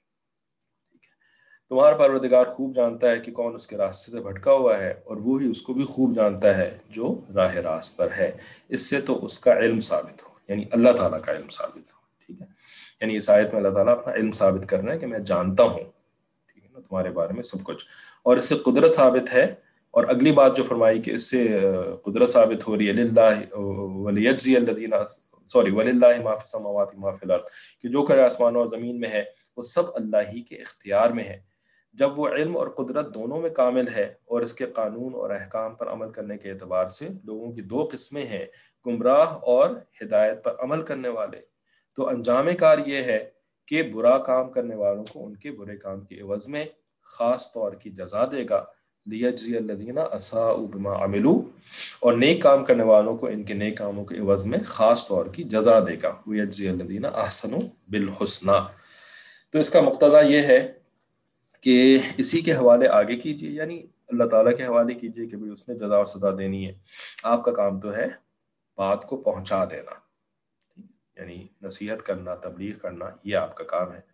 تمہارا پروردگار خوب جانتا ہے کہ کون اس کے راستے سے بھٹکا ہوا ہے، اور وہی اس کو بھی خوب جانتا ہے جو راہ راست پر ہے. اس سے تو اس کا علم ثابت ہو، یعنی اللہ تعالیٰ کا علم ثابت ہو. ٹھیک ہے، یعنی اس آیت میں اللہ تعالیٰ اپنا علم ثابت کر رہا ہے کہ میں جانتا ہوں، ٹھیک ہے نا، تمہارے بارے میں سب کچھ. اور اس سے قدرت ثابت ہے. اور اگلی بات جو فرمائی کہ اس سے قدرت ثابت ہو رہی ہے، للہ ولیجزی الذین وللہ ما فی السماوات ما فی الارض، کہ جو کچھ آسمانوں اور زمین میں ہے وہ سب اللہ ہی کے اختیار میں ہے. جب وہ علم اور قدرت دونوں میں کامل ہے اور اس کے قانون اور احکام پر عمل کرنے کے اعتبار سے لوگوں کی دو قسمیں ہیں، گمراہ اور ہدایت پر عمل کرنے والے، تو انجام کار یہ ہے کہ برا کام کرنے والوں کو ان کے برے کام کے عوض میں خاص طور کی جزا دے گا، لیجزی الذین اساءوا بما عملوا، اور نیک کام کرنے والوں کو ان کے نیک کاموں کے عوض میں خاص طور کی جزا دے گا، ویجزی الذین احسنوا بالحسنی. تو اس کا مقتضا یہ ہے کہ اسی کے حوالے آگے کیجیے، یعنی اللہ تعالیٰ کے حوالے کیجیے کہ بھئی اس نے جزا اور سزا دینی ہے. آپ کا کام تو ہے بات کو پہنچا دینا، یعنی نصیحت کرنا، تبلیغ کرنا، یہ آپ کا کام ہے.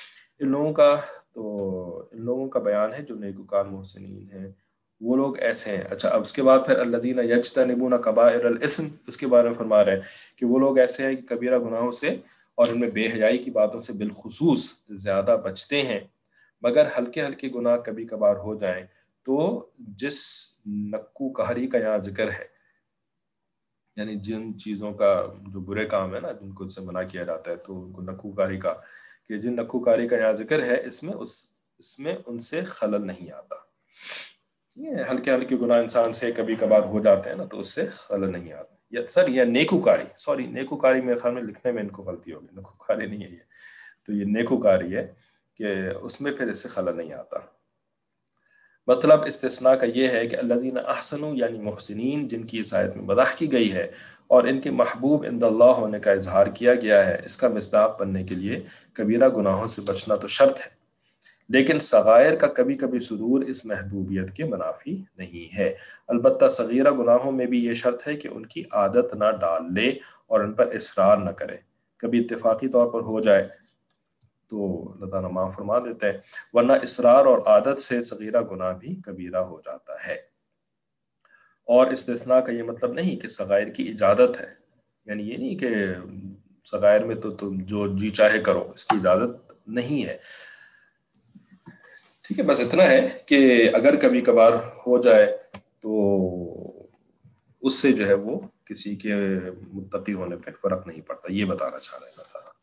ان لوگوں کا بیان ہے جو نیکوکار محسنین ہیں، وہ لوگ ایسے ہیں. اچھا، اب اس کے بعد پھر الذین یجتنبون کبائر الاثم، اس کے بارے میں فرما رہے ہیں کہ وہ لوگ ایسے ہیں کہ کبیرہ گناہوں سے اور ان میں بے حیائی کی باتوں سے بالخصوص زیادہ بچتے ہیں، مگر ہلکے ہلکے گناہ کبھی کبھار ہو جائیں تو جس نکو کہری کا یہاں ذکر ہے، یعنی جن چیزوں کا جو برے کام ہے نا جن کو ان سے منع کیا جاتا ہے، تو ان کو نکوکاری کا، کہ جن نکوکاری کا یہاں ذکر ہے اس میں ان سے خلل نہیں آتا. یہ ہلکے ہلکے گناہ انسان سے کبھی کبھار ہو جاتے ہیں نا تو اس سے خلل نہیں آتا. یہ نیکوکاری میرے خیال میں لکھنے میں ان کو غلطی ہوگی، نکوکاری نہیں ہے یہ، تو یہ نیکوکاری ہے کہ اس میں پھر اس سے خلل نہیں آتا. مطلب استثناء کا یہ ہے کہ الذین احسنوا یعنی محسنین، جن کی اس آیت میں مدح کی گئی ہے اور ان کے محبوب عند اللہ ہونے کا اظہار کیا گیا ہے، اس کا مصداق بننے کے لیے کبیرہ گناہوں سے بچنا تو شرط ہے، لیکن صغائر کا کبھی کبھی صدور اس محبوبیت کے منافی نہیں ہے. البتہ صغیرہ گناہوں میں بھی یہ شرط ہے کہ ان کی عادت نہ ڈال لے اور ان پر اصرار نہ کرے. کبھی اتفاقی طور پر ہو جائے تو اللہ تعالیٰ معاف فرما دیتے ہیں، ورنہ اصرار اور عادت سے صغیرہ گناہ بھی کبیرہ ہو جاتا ہے. اور استثناء کا یہ مطلب نہیں کہ صغائر کی اجازت ہے، یعنی یہ نہیں کہ صغائر میں تو تم جو جی چاہے کرو، اس کی اجازت نہیں ہے. ٹھیک ہے، بس اتنا ہے کہ اگر کبھی کبھار ہو جائے تو اس سے جو ہے وہ کسی کے متقی ہونے پہ فرق نہیں پڑتا، یہ بتانا چاہ رہے ہیں اللہ تعالیٰ۔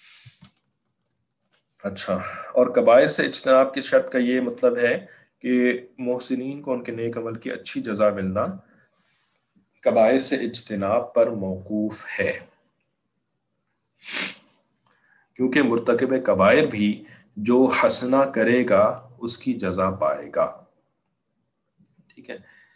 اچھا، اور کبائر سے اجتناب کی شرط کا یہ مطلب ہے کہ محسنین کو ان کے نیک عمل کی اچھی جزا ملنا کبائر سے اجتناب پر موقوف ہے، کیونکہ مرتکب کبائر بھی جو حسنہ کرے گا اس کی جزا پائے گا۔ ٹھیک ہے،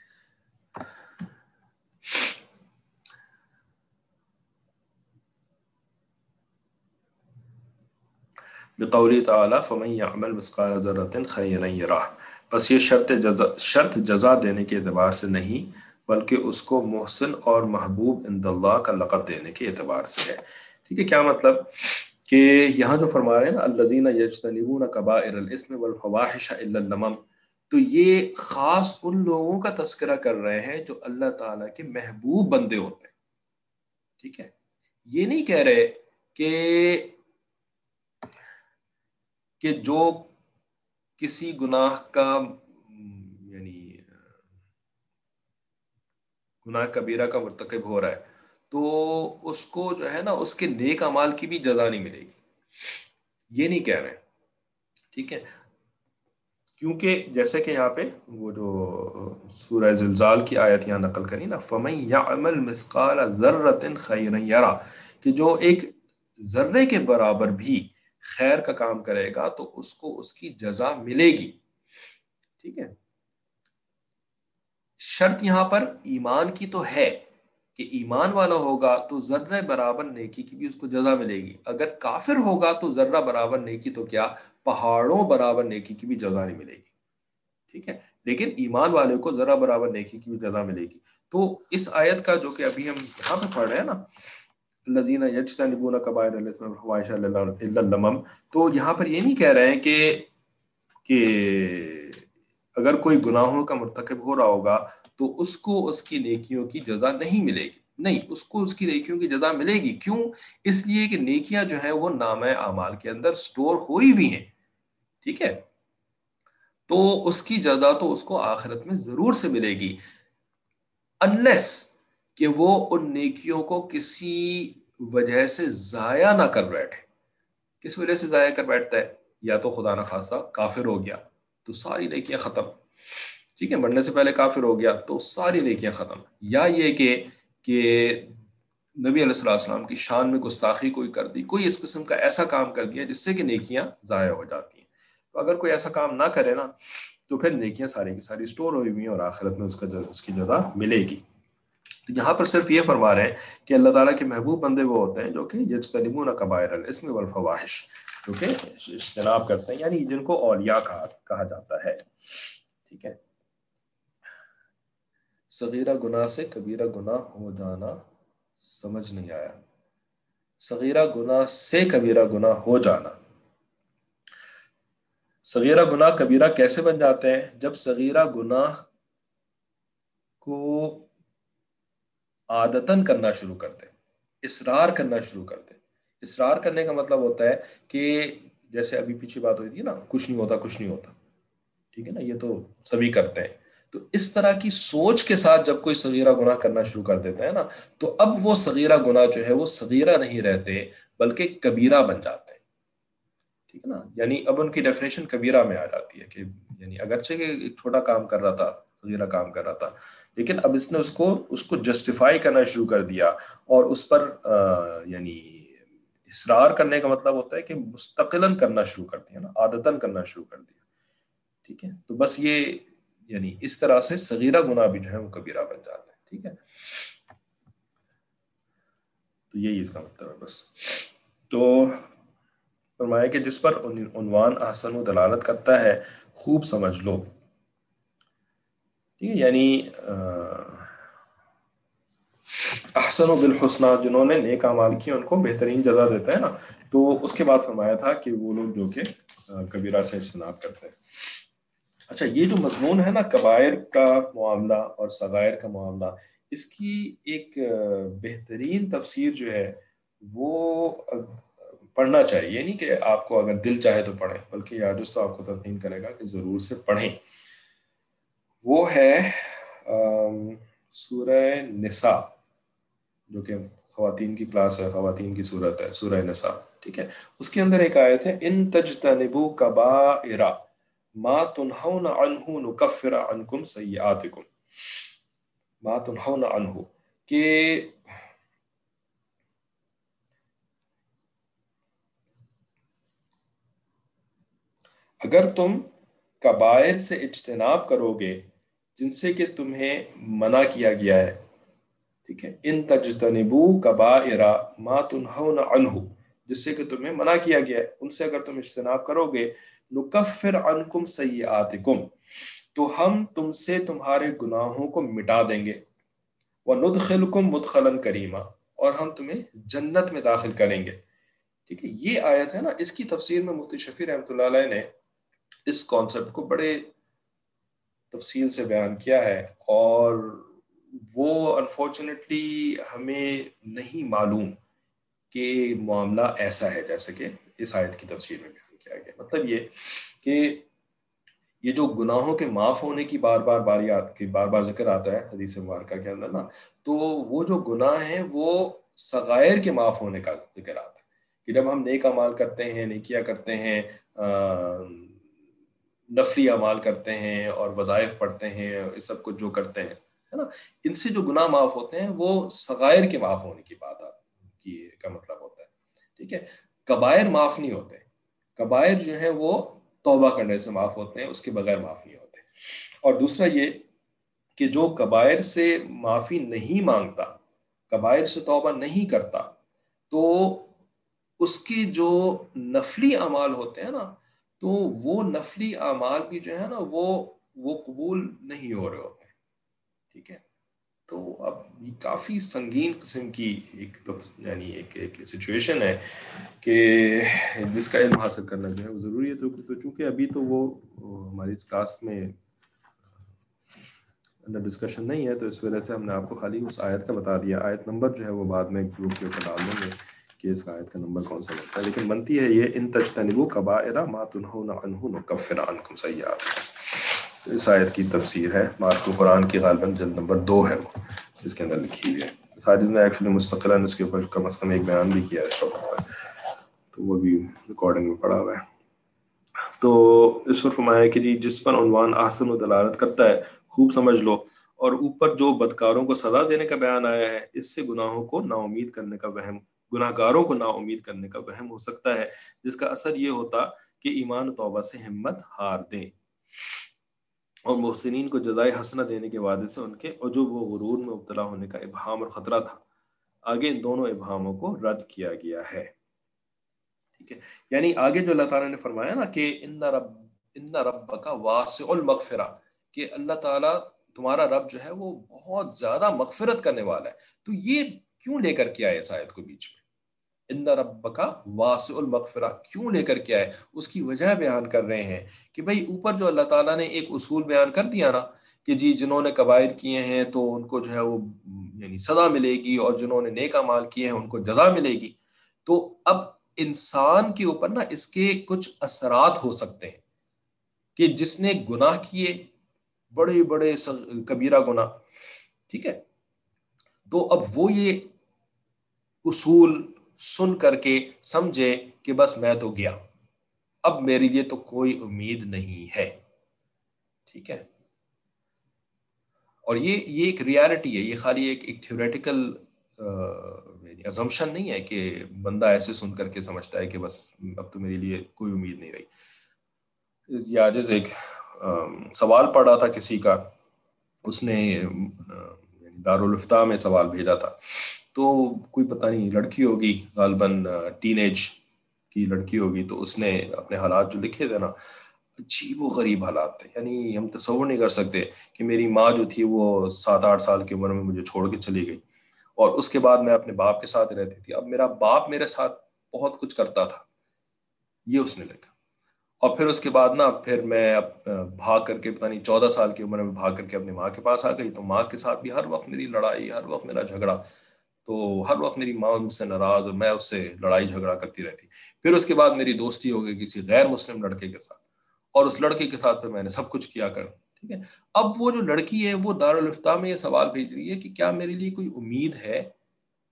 بقولی تعالی فمن یعمل مثقال ذرۃ خیرا یرہ، بس یہ شرط جزا دینے کے اعتبار سے نہیں بلکہ اس کو محسن اور محبوب عند اللہ کا لقب دینے کے اعتبار سے ہے۔ ٹھیک ہے، کیا مطلب کہ یہاں جو فرما رہے ہیں نا الذین یجتنبون کبائر الاثم والفواحش الا اللمم، تو یہ خاص ان لوگوں کا تذکرہ کر رہے ہیں جو اللہ تعالیٰ کے محبوب بندے ہوتے ہیں۔ ٹھیک ہے، یہ نہیں کہہ رہے کہ جو کسی گناہ کا یعنی گناہ کبیرہ کا مرتکب ہو رہا ہے تو اس کو جو ہے نا اس کے نیک اعمال کی بھی جزا نہیں ملے گی، یہ نہیں کہہ رہے۔ ٹھیک ہے، کیونکہ جیسے کہ یہاں پہ وہ جو سورہ زلزال کی آیت یہاں نقل کری نا فَمَن يَعْمَلْ مِثْقَالَ ذَرَّةٍ خَيْرًا يَرَى، کہ جو ایک ذرے کے برابر بھی خیر کا کام کرے گا تو اس کو اس کی جزا ملے گی۔ ٹھیک ہے، شرط یہاں پر ایمان کی تو ہے کہ ایمان والا ہوگا تو ذرہ برابر نیکی کی بھی اس کو جزا ملے گی، اگر کافر ہوگا تو ذرہ برابر نیکی تو کیا پہاڑوں برابر نیکی کی بھی جزا نہیں ملے گی۔ ٹھیک ہے، لیکن ایمان والے کو ذرہ برابر نیکی کی بھی جزا ملے گی۔ تو اس آیت کا جو کہ ابھی ہم یہاں پہ پڑھ رہے ہیں نا الذین یجتنبون کبائر الاثم والفواحش الا اللمم، تو یہاں پر یہ نہیں کہہ رہے ہیں کہ اگر کوئی گناہوں کا مرتکب ہو رہا ہوگا تو اس کو اس کی نیکیوں کی جزا نہیں ملے گی، نہیں، اس کو اس کی نیکیوں کی جزا ملے گی۔ کیوں؟ اس لیے کہ نیکیاں جو ہیں وہ نامہ اعمال کے اندر سٹور ہوئی ہوئی ہیں۔ ٹھیک ہے، تو اس کی جزا تو اس کو آخرت میں ضرور سے ملے گی، انلیس کہ وہ ان نیکیوں کو کسی وجہ سے ضائع نہ کر بیٹھے۔ کس وجہ سے ضائع کر بیٹھتا ہے؟ یا تو خدا نخواستہ کافر ہو گیا تو ساری نیکیاں ختم، ٹھیک ہے، مرنے سے پہلے کافر ہو گیا تو ساری نیکیاں ختم، یا یہ کہ نبی علیہ السلام کی شان میں گستاخی کوئی کر دی، کوئی اس قسم کا ایسا کام کر دیا جس سے کہ نیکیاں ضائع ہو جاتی ہیں۔ تو اگر کوئی ایسا کام نہ کرے نا تو پھر نیکیاں ساری کی ساری سٹور ہوئی ہوئی ہیں اور آخرت میں اس کی جزا ملے گی۔ تو یہاں پر صرف یہ فرما رہے ہیں کہ اللہ تعالیٰ کے محبوب بندے وہ ہوتے ہیں جو کہ یجتنبون کبائر الاثم والفواحش، جو کہ اجتناب کرتے ہیں، یعنی جن کو اولیاء کہا جاتا ہے۔ ٹھیک ہے، صغیرہ گناہ سے کبیرہ گناہ ہو جانا سمجھ نہیں آیا۔ صغیرہ گناہ سے کبیرہ گناہ ہو جانا، صغیرہ گناہ کبیرہ کیسے بن جاتے ہیں؟ جب صغیرہ گناہ کو عادتاً کرنا شروع کرتے، اصرار کرنا شروع کرتے۔ اصرار کرنے کا مطلب ہوتا ہے کہ جیسے ابھی پیچھے بات ہوئی تھی نا کچھ نہیں ہوتا کچھ نہیں ہوتا، ٹھیک ہے نا، یہ تو سبھی کرتے ہیں۔ تو اس طرح کی سوچ کے ساتھ جب کوئی صغیرہ گناہ کرنا شروع کر دیتا ہے نا تو اب وہ صغیرہ گناہ جو ہے وہ صغیرہ نہیں رہتے بلکہ کبیرہ بن جاتے ہیں۔ ٹھیک ہے نا، یعنی اب ان کی ڈیفینیشن کبیرہ میں آ جاتی ہے کہ یعنی اگرچہ کہ ایک چھوٹا کام کر رہا تھا، صغیرہ کام کر رہا تھا، لیکن اب اس نے اس کو جسٹیفائی کرنا شروع کر دیا اور اس پر یعنی اصرار کرنے کا مطلب ہوتا ہے کہ مستقلاً کرنا شروع کر دیا نا، عادتاً کرنا شروع کر دیا۔ ٹھیک ہے، تو بس یہ یعنی اس طرح سے صغیرہ گناہ بھی جو ہے وہ کبیرہ بن جاتا ہے۔ ٹھیک ہے، تو یہی اس کا مطلب ہے بس۔ تو فرمایا کہ جس پر عنوان احسن و دلالت کرتا ہے خوب سمجھ لو۔ ٹھیک ہے، یعنی احسن و بالحسنہ، جنہوں نے نیک اعمال کیے ان کو بہترین جزا دیتا ہے نا، تو اس کے بعد فرمایا تھا کہ وہ لوگ جو کہ کبیرہ سے اجتناب کرتے ہیں۔ اچھا، یہ جو مضمون ہے نا کبائر کا معاملہ اور صغائر کا معاملہ، اس کی ایک بہترین تفسیر جو ہے وہ پڑھنا چاہیے، نہیں کہ آپ کو اگر دل چاہے تو پڑھیں، بلکہ یاجوز تو آپ کو تلقین کرے گا کہ ضرور سے پڑھیں۔ وہ ہے سورہ نساء، جو کہ خواتین کی کلاس ہے، خواتین کی صورت ہے، سورہ نساء، ٹھیک ہے. اس کے اندر ایک آیت ہے، ان تجتنبوا کبائر ما تنہون عنہ نکفر عنکم سیئاتکم. ما تنہون عنہ، کہ اگر تم کبائر سے اجتناب کرو گے جن سے کہ تمہیں منع کیا گیا ہے، ٹھیک ہے. ان تجتنبوا کبائر ما تنہون عنہ، جس سے کہ تمہیں منع کیا گیا ہے، ان سے اگر تم اجتناب کرو گے، نکفر عنکم سیئاتکم، تو ہم تم سے تمہارے گناہوں کو مٹا دیں گے، وندخلکم مدخلا کریما، اور ہم تمہیں جنت میں داخل کریں گے. ٹھیک ہے. یہ آیت ہے نا، اس کی تفسیر میں مفتی شفیع رحمۃ اللہ علیہ نے اس کانسیپٹ کو بڑے تفصیل سے بیان کیا ہے، اور وہ انفارچونیٹلی ہمیں نہیں معلوم کہ معاملہ ایسا ہے جیسے کہ اس آیت کی تفسیر میں بیان کیا گیا. مطلب یہ کہ یہ جو گناہوں کے معاف ہونے کی بار بار ذکر آتا ہے حدیث مبارکہ کے اندر نا، تو وہ جو گناہ ہیں وہ صغائر کے معاف ہونے کا ذکر آتا ہے، کہ جب ہم نیک اعمال کرتے ہیں، نیکیاں کرتے ہیں، نفلی اعمال کرتے ہیں اور وظائف پڑھتے ہیں، یہ سب کچھ جو کرتے ہیں ہے نا، ان سے جو گناہ معاف ہوتے ہیں وہ صغائر کے معاف ہونے کی بات کا مطلب ہوتا ہے. ٹھیک ہے. کبائر معاف نہیں ہوتے، کبائر جو ہیں وہ توبہ کرنے سے معاف ہوتے ہیں، اس کے بغیر معاف نہیں ہوتے. اور دوسرا یہ کہ جو کبائر سے معافی نہیں مانگتا، کبائر سے توبہ نہیں کرتا، تو اس کی جو نفلی اعمال ہوتے ہیں نا، تو وہ نفلی اعمال بھی جو ہے نا وہ قبول نہیں ہو رہے ہوتے. ٹھیک ہے. تو اب یہ کافی سنگین قسم کی یعنی ایک سچویشن ہے کہ جس کا علم حاصل کرنا جو ہے وہ ضروری ہے. تو چونکہ ابھی تو وہ ہماری اس کلاس میں ڈسکشن نہیں ہے، تو اس وجہ سے ہم نے آپ کو خالی اس آیت کا بتا دیا. آیت نمبر جو ہے وہ بعد میں گروپ کے اوپر ڈال دیں گے کہ اس آیت کا نمبر کون سا بنتا ہے، لیکن بنتی ہے یہ ان تجتنبوا کبائر ما تنہون عنہ نکفر عنکم سیئاتکم. تو اس آیت کی تفسیر ہے مارک قرآن کی، غالباً جلد نمبر 2 ہے وہ، جس کے اندر لکھی ہوئی ہے. ساجد نے ایکچولی مستقلاً اس کے اوپر کم از کم ایک بیان بھی کیا ہے اس ٹاپک پر، تو وہ بھی ریکارڈنگ میں پڑا ہوا ہے. تو اس پر فرمایا کہ جی جس پر عنوان احسن و دلالت کرتا ہے خوب سمجھ لو، اور اوپر جو بدکاروں کو سزا دینے کا بیان آیا ہے، اس سے گناہوں کو نا امید کرنے کا وہم، گناہ گاروں کو نا امید کرنے کا وہم ہو سکتا ہے، جس کا اثر یہ ہوتا کہ ایمان و توبہ سے ہمت ہار دیں، اور محسنین کو جزائے حسنہ دینے کے وعدے سے ان کے عجب و غرور میں مبتلا ہونے کا ابہام اور خطرہ تھا. آگے ان دونوں ابہاموں کو رد کیا گیا ہے. ٹھیک ہے. یعنی آگے جو اللہ تعالیٰ نے فرمایا نا کہ ان ربک واسع المغفرہ، کہ اللہ تعالیٰ تمہارا رب جو ہے وہ بہت زیادہ مغفرت کرنے والا ہے، تو یہ کیوں لے کر کے آئے اس آیت کو بیچ میں؟ ان ربک واسع المغفرہ کیوں لے کر کے آئے؟ اس کی وجہ بیان کر رہے ہیں کہ بھئی اوپر جو اللہ تعالیٰ نے ایک اصول بیان کر دیا نا کہ جی جنہوں نے کبائر کیے ہیں تو ان کو جو ہے وہ یعنی سزا ملے گی، اور جنہوں نے نیک اعمال کیے ہیں ان کو جزا ملے گی. تو اب انسان کے اوپر نا اس کے کچھ اثرات ہو سکتے ہیں کہ جس نے گناہ کیے، بڑے بڑے کبیرہ گناہ، ٹھیک ہے، تو اب وہ یہ اصول سن کر کے سمجھے کہ بس میں تو گیا، اب میرے لیے تو کوئی امید نہیں ہے. ٹھیک ہے. اور یہ ایک ریالٹی ہے، یہ خالی ایک تھیوریٹیکل ازمپشن نہیں ہے کہ بندہ ایسے سن کر کے سمجھتا ہے کہ بس اب تو میرے لیے کوئی امید نہیں رہی. یہ عاجز ایک سوال پڑھ رہا تھا کسی کا، اس نے دارالفتاح میں سوال بھیجا تھا، تو کوئی پتہ نہیں لڑکی ہوگی، غالباً ٹین ایج کی لڑکی ہوگی، تو اس نے اپنے حالات جو لکھے تھے نا، عجیب و غریب حالات تھے. یعنی ہم تصور نہیں کر سکتے کہ میری ماں جو تھی وہ 7-8 سال کی عمر میں مجھے چھوڑ کے چلی گئی، اور اس کے بعد میں اپنے باپ کے ساتھ رہتی تھی. اب میرا باپ میرے ساتھ بہت کچھ کرتا تھا، یہ اس نے لکھا. اور پھر اس کے بعد نا پھر میں بھاگ کر کے پتہ نہیں 14 سال کی عمر میں بھاگ کر کے اپنی ماں کے پاس آ گئی، تو ماں کے ساتھ بھی ہر وقت میری لڑائی، ہر وقت میرا جھگڑا، تو ہر وقت میری ماں مجھ سے ناراض اور میں اس سے لڑائی جھگڑا کرتی رہتی. پھر اس کے بعد میری دوستی ہو گئی کسی غیر مسلم لڑکے کے ساتھ، اور اس لڑکے کے ساتھ پھر میں نے سب کچھ کیا کر. ٹھیک ہے. اب وہ جو لڑکی ہے وہ دارالفتاح میں یہ سوال بھیج رہی ہے کہ کیا میرے لیے کوئی امید ہے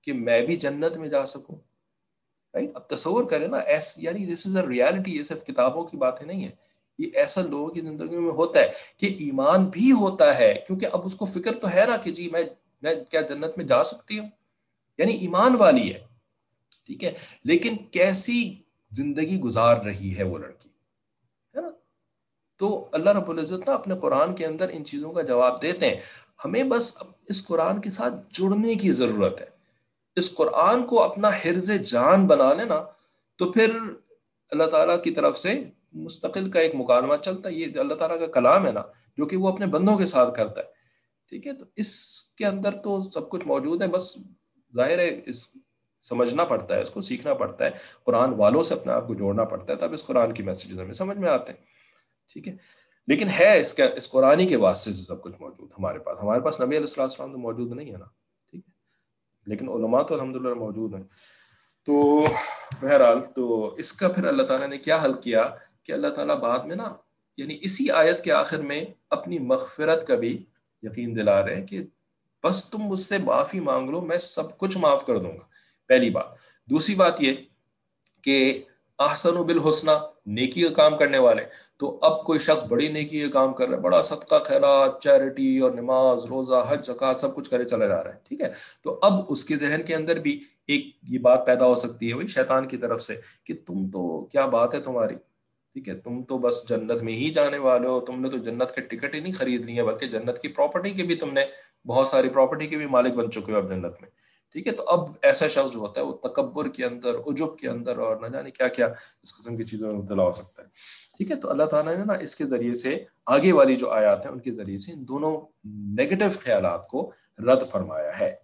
کہ میں بھی جنت میں جا سکوں. رائٹ؟ اب تصور کریں نا، یعنی دس از اے ریالٹی. یہ صرف کتابوں کی باتیں نہیں ہے، یہ ایسا لوگوں کی زندگیوں میں ہوتا ہے کہ ایمان بھی ہوتا ہے، کیونکہ اب اس کو فکر تو ہے نا کہ جی میں کیا جنت میں جا سکتی ہوں، یعنی ایمان والی ہے. ٹھیک ہے، لیکن کیسی زندگی گزار رہی ہے وہ لڑکی، ہے نا. تو اللہ رب العزت نا اپنے قرآن کے اندر ان چیزوں کا جواب دیتے ہیں. ہمیں بس اس قرآن کے ساتھ جڑنے کی ضرورت ہے. اس قرآن کو اپنا حرز جان بنا لینا تو پھر اللہ تعالیٰ کی طرف سے مستقل کا ایک مکالمہ چلتا ہے. یہ اللہ تعالیٰ کا کلام ہے نا، جو کہ وہ اپنے بندوں کے ساتھ کرتا ہے. ٹھیک ہے، تو اس کے اندر تو سب کچھ موجود ہے، بس ظاہر ہے سمجھنا پڑتا ہے، اس کو سیکھنا پڑتا ہے، قرآن والوں سے اپنے آپ کو جوڑنا پڑتا ہے، تب اس قرآن کی میسیجز ہمیں سمجھ میں آتے ہیں. ٹھیک ہے، لیکن ہے اس قرآنی کے واسطے سے سب کچھ موجود ہمارے پاس نبی علیہ السلام تو موجود نہیں ہے نا. ٹھیک ہے، لیکن علماء تو الحمدللہ موجود ہیں. تو بہرحال تو اس کا پھر اللہ تعالیٰ نے کیا حل کیا کہ اللہ تعالیٰ بعد میں نا، یعنی اسی آیت کے آخر میں اپنی مغفرت کا بھی یقین دلا رہے ہیں کہ بس تم مجھ سے معافی مانگ لو، میں سب کچھ معاف کر دوں گا. پہلی بات. دوسری بات یہ کہ احسن بالحسنہ، نیکی کا کام کرنے والے. تو اب کوئی شخص بڑی نیکی کا کام کر رہا ہے، بڑا صدقہ خیرات، چیریٹی اور نماز روزہ حج زکوٰۃ سب کچھ کرے چلا جا رہا ہے. ٹھیک ہے، تو اب اس کے ذہن کے اندر بھی ایک یہ بات پیدا ہو سکتی ہے وہی شیطان کی طرف سے کہ تم تو کیا بات ہے تمہاری، ٹھیک ہے، تم تو بس جنت میں ہی جانے والے ہو، تم نے تو جنت کے ٹکٹ ہی نہیں خرید لی ہے، بلکہ جنت کی پراپرٹی کے بھی تم نے بہت ساری پراپرٹی کے بھی مالک بن چکے ہو اب جنت میں. ٹھیک ہے، تو اب ایسا شخص جو ہوتا ہے وہ تکبر کے اندر، عجب کے اندر اور نہ جانے کیا کیا اس قسم کی چیزوں میں مبتلا ہو سکتا ہے. ٹھیک ہے، تو اللہ تعالیٰ نے نا اس کے ذریعے سے آگے والی جو آیات ہیں ان کے ذریعے سے ان دونوں نیگیٹو خیالات کو رد فرمایا ہے.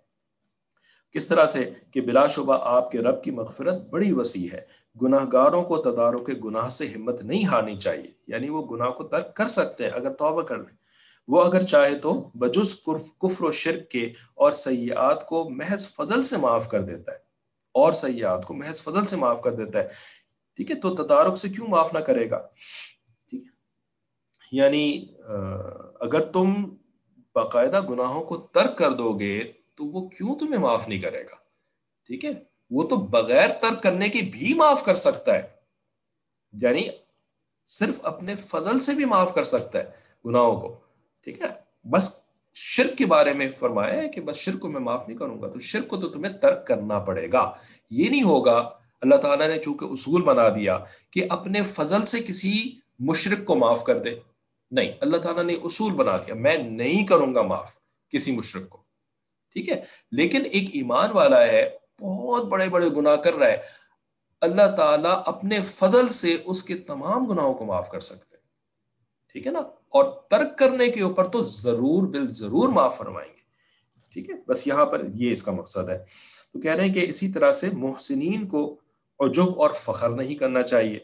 کس طرح سے کہ بلا شبہ آپ کے رب کی مغفرت بڑی وسیع ہے، گناہ گاروں کو تدارک گناہ سے ہمت نہیں ہارنی چاہیے. یعنی وہ گناہ کو ترک کر سکتے ہیں اگر توبہ کر لیں. وہ اگر چاہے تو بجز کفر و شرک کے اور سیئات کو محض فضل سے معاف کر دیتا ہے، اور سیئات کو محض فضل سے معاف کر دیتا ہے. ٹھیک ہے، تو تدارک سے کیوں معاف نہ کرے گا؟ ٹھیک ہے، یعنی اگر تم باقاعدہ گناہوں کو ترک کر دو گے تو وہ کیوں تمہیں معاف نہیں کرے گا؟ ٹھیک ہے، وہ تو بغیر ترک کرنے کی بھی معاف کر سکتا ہے، یعنی صرف اپنے فضل سے بھی معاف کر سکتا ہے گناہوں کو. ٹھیک ہے، بس شرک کے بارے میں فرمایا ہے کہ بس شرک کو میں معاف نہیں کروں گا، تو شرک کو تو تمہیں ترک کرنا پڑے گا. یہ نہیں ہوگا. اللہ تعالیٰ نے چونکہ اصول بنا دیا کہ اپنے فضل سے کسی مشرک کو معاف کر دے، نہیں، اللہ تعالیٰ نے اصول بنا دیا میں نہیں کروں گا معاف کسی مشرک کو. ٹھیک ہے، لیکن ایک ایمان والا ہے، بہت بڑے بڑے گناہ کر رہا ہے، اللہ تعالیٰ اپنے فضل سے اس کے تمام گناہوں کو معاف کر سکتے ہیں. ٹھیک ہے نا، اور ترک کرنے کے اوپر تو ضرور بالضرور معاف فرمائیں گے. ٹھیک ہے، بس یہاں پر یہ اس کا مقصد ہے. تو کہہ رہے ہیں کہ اسی طرح سے محسنین کو عجب اور فخر نہیں کرنا چاہیے،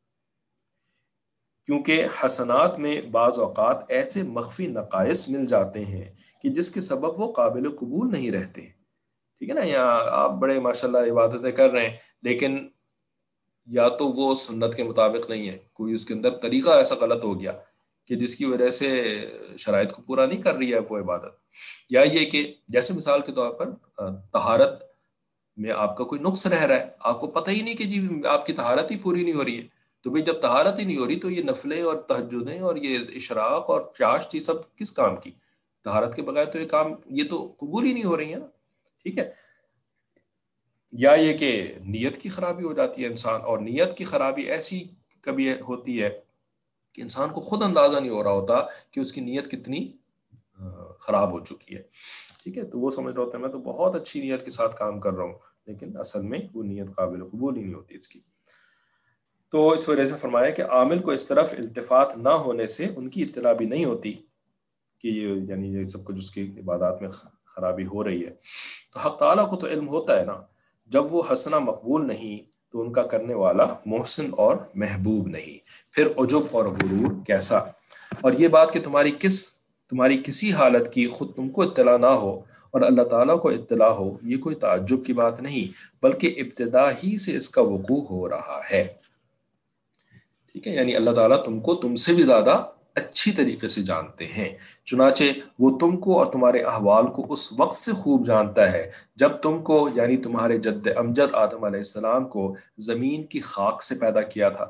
کیونکہ حسنات میں بعض اوقات ایسے مخفی نقائص مل جاتے ہیں کہ جس کے سبب وہ قابل قبول نہیں رہتے. ٹھیک ہے نا، یہاں آپ بڑے ماشاءاللہ عبادتیں کر رہے ہیں، لیکن یا تو وہ سنت کے مطابق نہیں ہے، کوئی اس کے اندر طریقہ ایسا غلط ہو گیا کہ جس کی وجہ سے شرائط کو پورا نہیں کر رہی ہے وہ عبادت، یا یہ کہ جیسے مثال کے طور پر طہارت میں آپ کا کوئی نقص رہ رہا ہے، آپ کو پتہ ہی نہیں کہ جی آپ کی طہارت ہی پوری نہیں ہو رہی ہے. تو بھئی جب طہارت ہی نہیں ہو رہی تو یہ نفلیں اور تہجدیں اور یہ اشراق اور چاشت یہ سب کس کام کی؟ طہارت کے بغیر تو یہ کام یہ تو قبول ہی نہیں ہو رہی ہے نا. ٹھیک ہے، یا یہ کہ نیت کی خرابی ہو جاتی ہے انسان، اور نیت کی خرابی ایسی کبھی ہوتی ہے کہ انسان کو خود اندازہ نہیں ہو رہا ہوتا کہ اس کی نیت کتنی خراب ہو چکی ہے. ٹھیک ہے، تو وہ سمجھ رہا ہوتا ہے میں تو بہت اچھی نیت کے ساتھ کام کر رہا ہوں، لیکن اصل میں وہ نیت قابل قبول ہی نہیں ہوتی اس کی. تو اس وجہ سے فرمایا کہ عامل کو اس طرف التفات نہ ہونے سے ان کی اطلاع بھی نہیں ہوتی کہ یہ یعنی یہ سب کچھ اس کی عبادات میں خرابی ہو رہی ہے. تو حق تعالیٰ کو تو علم ہوتا ہے نا، جب وہ حسنہ مقبول نہیں تو ان کا کرنے والا محسن اور محبوب نہیں، پھر عجب اور غرور کیسا. اور یہ بات کہ تمہاری کسی حالت کی خود تم کو اطلاع نہ ہو اور اللہ تعالیٰ کو اطلاع ہو، یہ کوئی تعجب کی بات نہیں، بلکہ ابتدا ہی سے اس کا وقوع ہو رہا ہے. ٹھیک ہے، یعنی اللہ تعالیٰ تم سے بھی زیادہ اچھی طریقے سے جانتے ہیں، چنانچہ وہ تم کو اور تمہارے احوال کو اس وقت سے خوب جانتا ہے جب تم کو یعنی تمہارے جد امجد آدم علیہ السلام کو زمین کی خاک سے پیدا کیا تھا،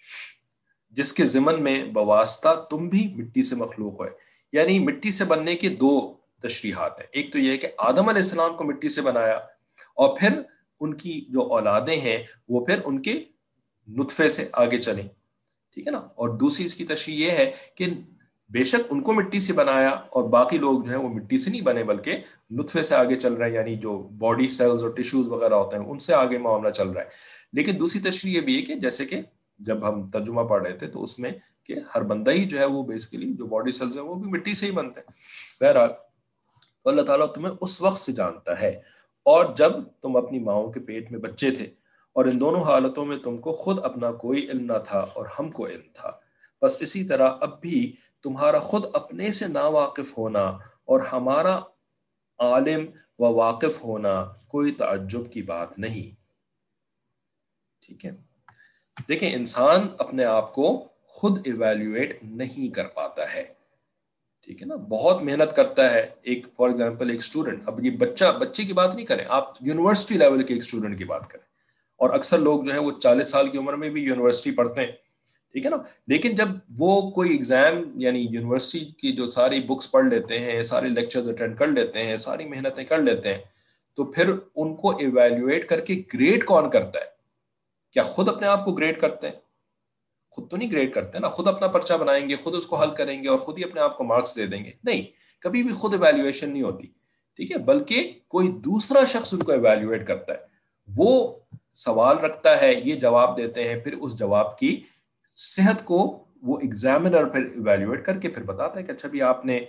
جس کے ضمن میں بواسطہ تم بھی مٹی سے مخلوق ہوئے۔ یعنی مٹی سے بننے کے دو تشریحات ہیں، ایک تو یہ ہے کہ آدم علیہ السلام کو مٹی سے بنایا، اور پھر ان کی جو اولادیں ہیں وہ پھر ان کے نطفے سے آگے چلیں، ٹھیک ہے نا۔ اور دوسری اس کی تشریح یہ ہے کہ بے شک ان کو مٹی سے بنایا، اور باقی لوگ جو ہیں وہ مٹی سے نہیں بنے بلکہ نطفے سے آگے چل رہے ہیں، یعنی جو باڈی سیلز اور ٹیشوز وغیرہ ہوتے ہیں ان سے آگے معاملہ چل رہا ہے۔ لیکن دوسری تشریح یہ بھی ہے کہ جیسے کہ جب ہم ترجمہ پڑھ رہے تھے تو اس میں کہ ہر بندہ ہی جو ہے وہ بیسیکلی جو باڈی سیلز ہیں وہ بھی مٹی سے ہی بنتے ہیں۔ بہرحال تو اللہ تعالیٰ تمہیں اس وقت سے جانتا ہے، اور جب تم اپنی ماؤں کے پیٹ میں بچے تھے، اور ان دونوں حالتوں میں تم کو خود اپنا کوئی علم نہ تھا اور ہم کو علم تھا، بس اسی طرح اب بھی تمہارا خود اپنے سے نا واقف ہونا اور ہمارا عالم و واقف ہونا کوئی تعجب کی بات نہیں۔ ٹھیک ہے، دیکھیں انسان اپنے آپ کو خود ایویلیویٹ نہیں کر پاتا ہے، ٹھیک ہے نا، بہت محنت کرتا ہے۔ ایک فار ایگزامپل ایک اسٹوڈنٹ، اب یہ بچے کی بات نہیں کریں، آپ یونیورسٹی لیول کے ایک اسٹوڈنٹ کی بات کریں، اور اکثر لوگ جو ہے وہ 40 سال کی عمر میں بھی یونیورسٹی پڑھتے ہیں، ٹھیک ہے نا، لیکن جب وہ کوئی ایگزام یعنی یونیورسٹی کی جو ساری بکس پڑھ لیتے ہیں، سارے لیکچرز اٹینڈ کر لیتے ہیں، ساری محنتیں کر لیتے ہیں، تو پھر ان کو ایویلیویٹ کر کے گریڈ کون کرتا ہے؟ کیا خود اپنے آپ کو گریڈ کرتے ہیں؟ خود تو نہیں گریڈ کرتے نا، خود اپنا پرچہ بنائیں گے، خود اس کو حل کریں گے اور خود ہی اپنے آپ کو مارکس دے دیں گے؟ نہیں، کبھی بھی خود ایویلیویشن نہیں ہوتی، ٹھیک ہے، بلکہ کوئی دوسرا شخص ان کو ایویلیویٹ کرتا ہے، وہ سوال رکھتا ہے، یہ جواب دیتے ہیں، پھر اس جواب کی صحت کو وہ ایگزامنر پھر ایویلیویٹ کر کے پھر بتاتا ہے کہ اچھا بھی آپ نے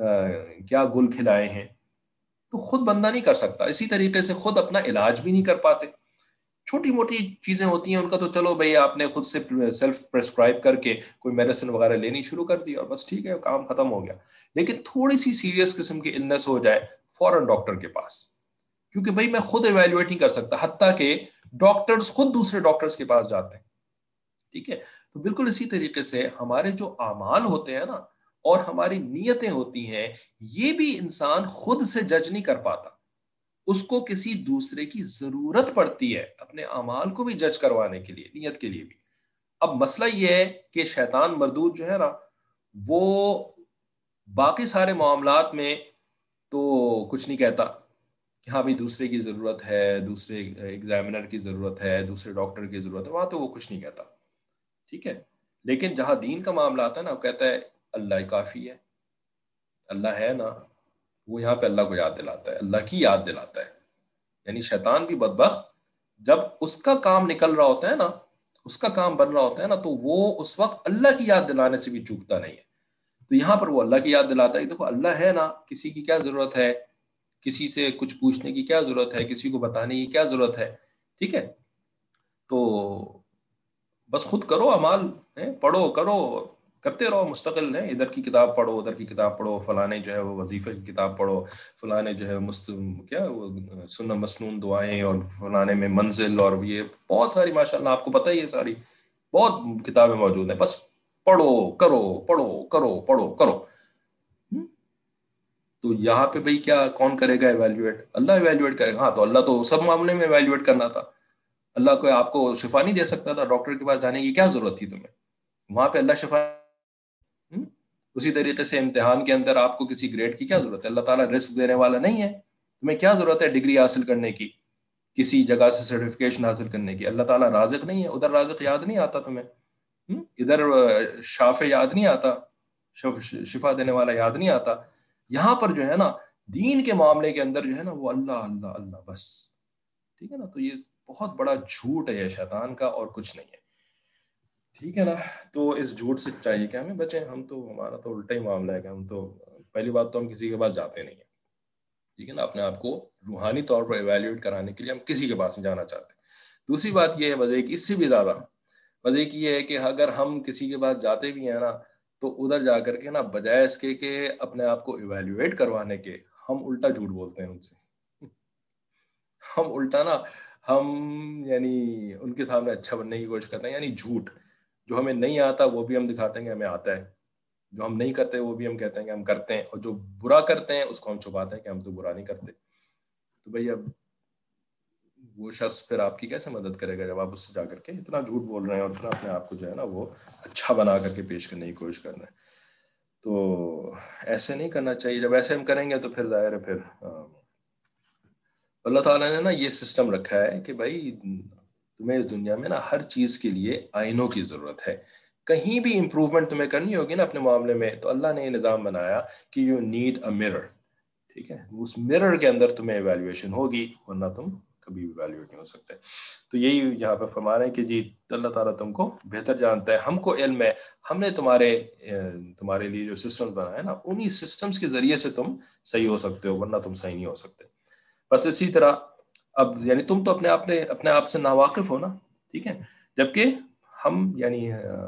کیا گل کھلائے ہیں۔ تو خود بندہ نہیں کر سکتا، اسی طریقے سے خود اپنا علاج بھی نہیں کر پاتے۔ چھوٹی موٹی چیزیں ہوتی ہیں ان کا تو چلو بھئی آپ نے خود سے سیلف پرسکرائب کر کے کوئی میڈیسن وغیرہ لینی شروع کر دی اور بس ٹھیک ہے کام ختم ہو گیا۔ لیکن تھوڑی سی سیریس قسم کی النس ہو جائے، فوراً ڈاکٹر کے پاس، کیونکہ بھئی میں خود ایویلیویٹ نہیں کر سکتا، حتیٰ کہ ڈاکٹرز خود دوسرے ڈاکٹرز کے پاس جاتے ہیں، ٹھیک ہے۔ تو بالکل اسی طریقے سے ہمارے جو اعمال ہوتے ہیں نا اور ہماری نیتیں ہوتی ہیں، یہ بھی انسان خود سے جج نہیں کر پاتا، اس کو کسی دوسرے کی ضرورت پڑتی ہے اپنے اعمال کو بھی جج کروانے کے لیے، نیت کے لیے بھی۔ اب مسئلہ یہ ہے کہ شیطان مردود جو ہے نا، وہ باقی سارے معاملات میں تو کچھ نہیں کہتا کہ ہاں بھی دوسرے کی ضرورت ہے، دوسرے ایگزامنر کی ضرورت ہے، دوسرے ڈاکٹر کی ضرورت ہے، وہاں تو وہ کچھ نہیں کہتا، ٹھیک ہے۔ لیکن جہاں دین کا معاملہ آتا ہے نا، وہ کہتا ہے اللہ ہی کافی ہے، اللہ ہے نا، وہ یہاں پہ اللہ کو یاد دلاتا ہے، اللہ کی یاد دلاتا ہے۔ یعنی شیطان بھی بدبخت جب اس کا کام نکل رہا ہوتا ہے نا، اس کا کام بن رہا ہوتا ہے نا، تو وہ اس وقت اللہ کی یاد دلانے سے بھی چوکتا نہیں ہے۔ تو یہاں پر وہ اللہ کی یاد دلاتا ہے، دیکھو اللہ ہے نا، کسی کی کیا ضرورت ہے، کسی سے کچھ پوچھنے کی کیا ضرورت ہے، کسی کو بتانے کی کیا ضرورت ہے، ٹھیک ہے۔ تو بس خود کرو اعمال، پڑھو کرو، کرتے رہو مستقل، ہے ادھر کی کتاب پڑھو، ادھر کی کتاب پڑھو، فلانے جو ہے وہ وظیفے کی کتاب پڑھو، فلانے جو ہے کیا وہ سنن مسنون دعائیں، اور فلانے میں منزل، اور یہ بہت ساری ماشاءاللہ آپ کو پتہ ہی ہے، ساری بہت کتابیں موجود ہیں، بس پڑھو کرو، پڑھو کرو، پڑھو کرو۔ تو یہاں پہ بھئی کیا کون کرے گا ایویلیویٹ؟ اللہ ایویلیویٹ کرے گا۔ ہاں تو اللہ تو سب معاملے میں ایویلیویٹ کرنا تھا، اللہ کو آپ کو شفا نہیں دے سکتا تھا، ڈاکٹر کے پاس جانے کی کیا ضرورت تھی تمہیں؟ وہاں پہ اللہ شفا۔ اسی طریقے سے امتحان کے اندر آپ کو کسی گریڈ کی کیا ضرورت ہے؟ اللہ تعالیٰ رزق دینے والا نہیں ہے، تمہیں کیا ضرورت ہے ڈگری حاصل کرنے کی، کسی جگہ سے سرٹیفکیشن حاصل کرنے کی؟ اللہ تعالیٰ رازق نہیں ہے، ادھر رازق یاد نہیں آتا تمہیں، ادھر شافع یاد نہیں آتا، شفا دینے والا یاد نہیں آتا۔ یہاں پر جو ہے نا دین کے معاملے کے اندر جو ہے نا وہ اللہ اللہ اللہ بس، ٹھیک ہے نا۔ تو یہ بہت بڑا جھوٹ ہے یہ شیطان کا، اور کچھ نہیں ہے، ٹھیک ہے نا۔ تو اس جھوٹ سے چاہیے کہ ہمیں بچیں، ہم تو ہمارا تو الٹا ہی معاملہ ہے کہ ہم تو پہلی بات تو ہم کسی کے پاس جاتے نہیں ہیں، ٹھیک ہے نا، اپنے آپ کو روحانی طور پر ایویلیویٹ کرانے کے لیے ہم کسی کے پاس نہیں جانا چاہتے۔ دوسری بات یہ ہے وجہ کہ اس سے بھی زیادہ وجہ کی یہ ہے کہ اگر ہم کسی کے پاس جاتے بھی ہیں نا، تو ادھر جا کر کے نا بجائے اس کے کہ اپنے آپ کو ایویلیویٹ کروانے کے، ہم الٹا جھوٹ بولتے ہیں ان سے، ہم الٹا نا ہم یعنی ان کے سامنے اچھا بننے کی کوشش کرتے ہیں، یعنی جھوٹ، جو ہمیں نہیں آتا وہ بھی ہم دکھاتے ہیں کہ ہمیں آتا ہے، جو ہم نہیں کرتے وہ بھی ہم کہتے ہیں کہ ہم کرتے ہیں, اور جو برا کرتے ہیں اس کو ہم چھپاتے ہیں کہ ہم تو برا نہیں کرتے. تو بھئی اب وہ شخص پھر آپ کی کیسے مدد کرے گا جب آپ اس سے جا کر کے اتنا جھوٹ بول رہے ہیں اور اتنا اپنے آپ کو جو ہے نا وہ اچھا بنا کر کے پیش کرنے کی کوشش کر رہے ہیں. تو ایسے نہیں کرنا چاہیے. جب ایسے ہم کریں گے تو پھر ظاہر ہے پھر اللہ تعالیٰ نے نا یہ سسٹم رکھا ہے کہ بھائی تمہیں اس دنیا میں نا ہر چیز کے لیے آئینوں کی ضرورت ہے. کہیں بھی امپروومنٹ تمہیں کرنی ہوگی نا اپنے معاملے میں, تو اللہ نے یہ نظام بنایا کہ یو نیڈ اے mirror. ٹھیک ہے, اس mirror کے اندر تمہیں ایویلویشن ہوگی, ورنہ تم کبھی بھی ایویلویٹ نہیں ہو سکتے. تو یہی یہاں پہ فرما رہے ہیں کہ جی اللہ تعالیٰ تم کو بہتر جانتا ہے, ہم کو علم ہے, ہم نے تمہارے لیے جو سسٹم بنایا نا انہی سسٹمز کے ذریعے سے تم صحیح ہو سکتے ہو, ورنہ تم صحیح نہیں ہو سکتے. بس اسی طرح اب یعنی تم تو اپنے آپ سے ناواقف ہو نا, ٹھیک ہے, جبکہ ہم یعنی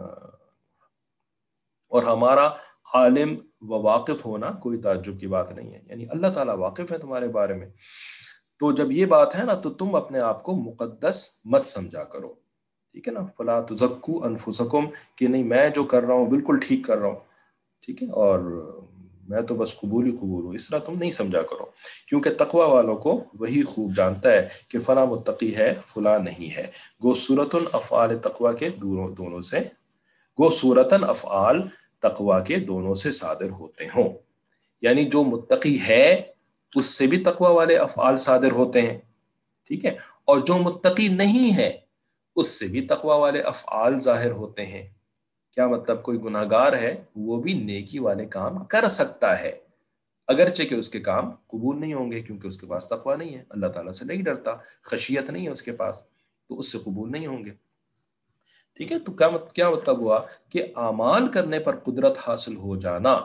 اور ہمارا عالم و واقف ہونا کوئی تعجب کی بات نہیں ہے. یعنی اللہ تعالیٰ واقف ہے تمہارے بارے میں. تو جب یہ بات ہے نا تو تم اپنے آپ کو مقدس مت سمجھا کرو, ٹھیک ہے نا. فلا تزکو انفسکم, کہ نہیں میں جو کر رہا ہوں بالکل ٹھیک کر رہا ہوں, ٹھیک ہے, اور میں تو بس قبول ہی قبول ہوں, اس طرح تم نہیں سمجھا کرو. کیونکہ تقوی والوں کو وہی خوب جانتا ہے کہ فلاں متقی ہے فلاں نہیں ہے. گو صورتاً افعال تقوی کے دونوں سے گو صورتاً افعال تقوی کے دونوں سے صادر ہوتے ہوں. یعنی جو متقی ہے اس سے بھی تقوی والے افعال صادر ہوتے ہیں, ٹھیک ہے, اور جو متقی نہیں ہے اس سے بھی تقوی والے افعال ظاہر ہوتے ہیں. کیا مطلب, کوئی گناہ گار ہے وہ بھی نیکی والے کام کر سکتا ہے, اگرچہ کہ اس کے کام قبول نہیں ہوں گے, کیونکہ اس کے پاس تقوی نہیں ہے, اللہ تعالیٰ سے نہیں ڈرتا, خشیت نہیں ہے اس کے پاس, تو اس سے قبول نہیں ہوں گے. ٹھیک ہے, تو کیا مطلب ہوا کہ اعمال کرنے پر قدرت حاصل ہو جانا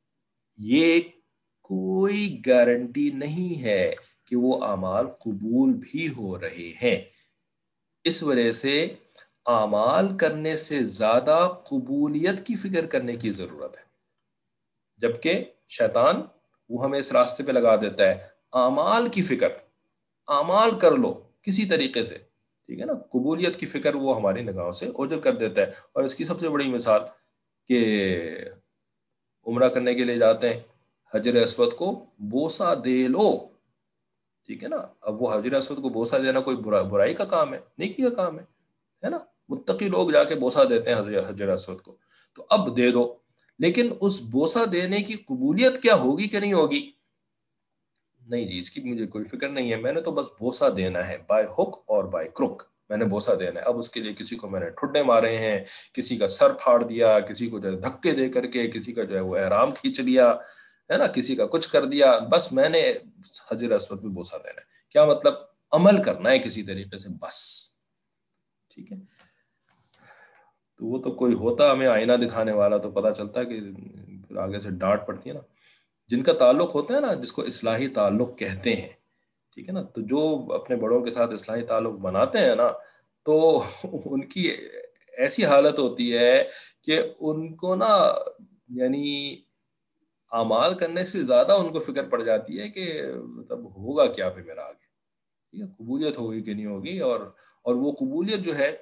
یہ کوئی گارنٹی نہیں ہے کہ وہ اعمال قبول بھی ہو رہے ہیں. اس وجہ سے اعمال کرنے سے زیادہ قبولیت کی فکر کرنے کی ضرورت ہے. جبکہ شیطان وہ ہمیں اس راستے پہ لگا دیتا ہے, اعمال کی فکر, اعمال کر لو کسی طریقے سے, ٹھیک ہے نا, قبولیت کی فکر وہ ہماری نگاہوں سے اوجھل کر دیتا ہے. اور اس کی سب سے بڑی مثال کہ عمرہ کرنے کے لیے جاتے ہیں, حجر اسود کو بوسہ دے لو, ٹھیک ہے نا. اب وہ حجر اسود کو بوسہ دینا کوئی برائی کا کام ہے, نیکی کا کام ہے نا. متقی لوگ جا کے بوسہ دیتے ہیں حجر اسود کو, تو اب دے دو, لیکن اس بوسہ دینے کی قبولیت کیا ہوگی کہ نہیں ہوگی, نہیں جی اس کی مجھے کوئی فکر نہیں ہے, میں نے تو بس بوسہ دینا ہے, بائی ہک اور بائی کروک میں نے بوسہ دینا ہے. اب اس کے لیے کسی کو میں نے ٹھڈے مارے ہیں, کسی کا سر پھاڑ دیا, کسی کو جو ہے دھکے دے کر کے, کسی کا جو ہے وہ احرام کھینچ لیا ہے نا, کسی کا کچھ کر دیا, بس میں نے حجر اسود میں بوسہ دینا ہے. کیا مطلب, عمل کرنا ہے کسی طریقے سے بس, ٹھیک ہے. تو وہ تو کوئی ہوتا ہمیں آئینہ دکھانے والا تو پتہ چلتا ہے کہ پھر آگے سے ڈانٹ پڑتی ہے نا. جن کا تعلق ہوتا ہے نا, جس کو اصلاحی تعلق کہتے ہیں, ٹھیک ہے نا, تو جو اپنے بڑوں کے ساتھ اصلاحی تعلق بناتے ہیں نا, تو ان کی ایسی حالت ہوتی ہے کہ ان کو نا یعنی اعمال کرنے سے زیادہ ان کو فکر پڑ جاتی ہے کہ مطلب ہوگا کیا پہ میرا آگے, ٹھیک ہے, قبولیت ہوگی کہ نہیں ہوگی. اور وہ قبولیت جو ہے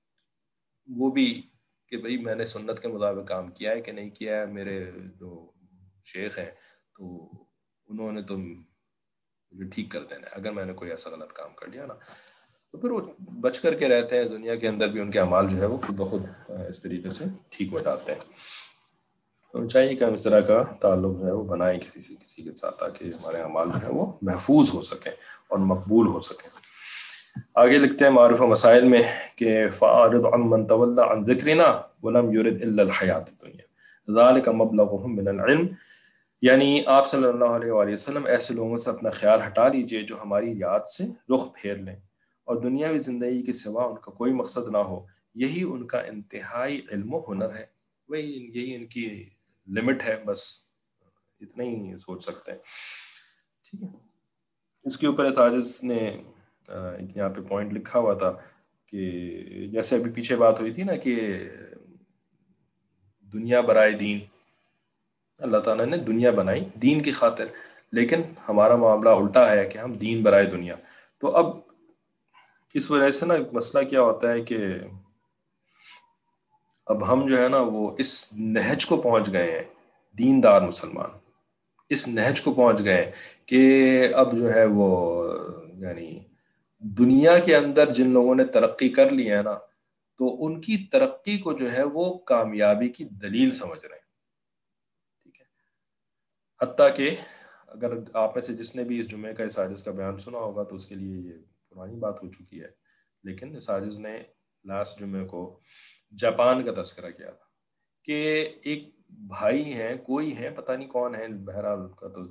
وہ بھی کہ بھئی میں نے سنت کے مطابق کام کیا ہے کہ نہیں کیا ہے. میرے جو شیخ ہیں تو انہوں نے تو مجھے ٹھیک کر دینا ہے, اگر میں نے کوئی ایسا غلط کام کر لیا نا تو پھر وہ بچ کر کے رہتے ہیں. دنیا کے اندر بھی ان کے اعمال جو ہے وہ خود بخود اس طریقے سے ٹھیک ہو جاتے ہیں. تو چاہیے کہ ہم اس طرح کا تعلق جو ہے وہ بنائیں کسی کے ساتھ, تاکہ ہمارے اعمال جو ہے وہ محفوظ ہو سکیں اور مقبول ہو سکیں. آگے لکھتے ہیں معارف و مسائل میں کہ فَأَعْرِضْ عَمَّنْ تَوَلَّىٰ عَنْ ذِكْرِنَا وَلَمْ يُرِدْ إِلَّا الْحَيَاةَ الدُّنْيَا ذَلِكَ مَبْلَغُهُم مِّنَ الْعِلْمِ. یعنی آپ صلی اللہ علیہ وآلہ وسلم ایسے لوگوں سے اپنا خیال ہٹا لیجئے جو ہماری یاد سے رخ پھیر لیں اور دنیاوی زندگی کے سوا ان کا کوئی مقصد نہ ہو. یہی ان کا انتہائی علم و ہنر ہے, یہی ان کی لمٹ ہے, بس اتنا ہی سوچ سکتے ہیں. ٹھیک ہے, اس کے اوپر ساجد نے یہاں پہ پوائنٹ لکھا ہوا تھا کہ جیسے ابھی پیچھے بات ہوئی تھی نا کہ دنیا برائے دین, اللہ تعالیٰ نے دنیا بنائی دین کی خاطر, لیکن ہمارا معاملہ الٹا ہے کہ ہم دین برائے دنیا. تو اب اس وجہ سے نا مسئلہ کیا ہوتا ہے کہ اب ہم جو ہے نا وہ اس نہج کو پہنچ گئے ہیں، دیندار مسلمان اس نہج کو پہنچ گئے کہ اب جو ہے وہ یعنی دنیا کے اندر جن لوگوں نے ترقی کر لی ہے نا، تو ان کی ترقی کو جو ہے وہ کامیابی کی دلیل سمجھ رہے ہیں. ٹھیک ہے، حتیٰ کہ اگر آپ میں سے جس نے بھی اس جمعے کا اس عاجز کا بیان سنا ہوگا تو اس کے لیے یہ پرانی بات ہو چکی ہے، لیکن اس عاجز نے لاسٹ جمعے کو جاپان کا تذکرہ کیا تھا کہ ایک بھائی ہیں، کوئی ہیں پتہ نہیں کون ہے، بہرحال کا تو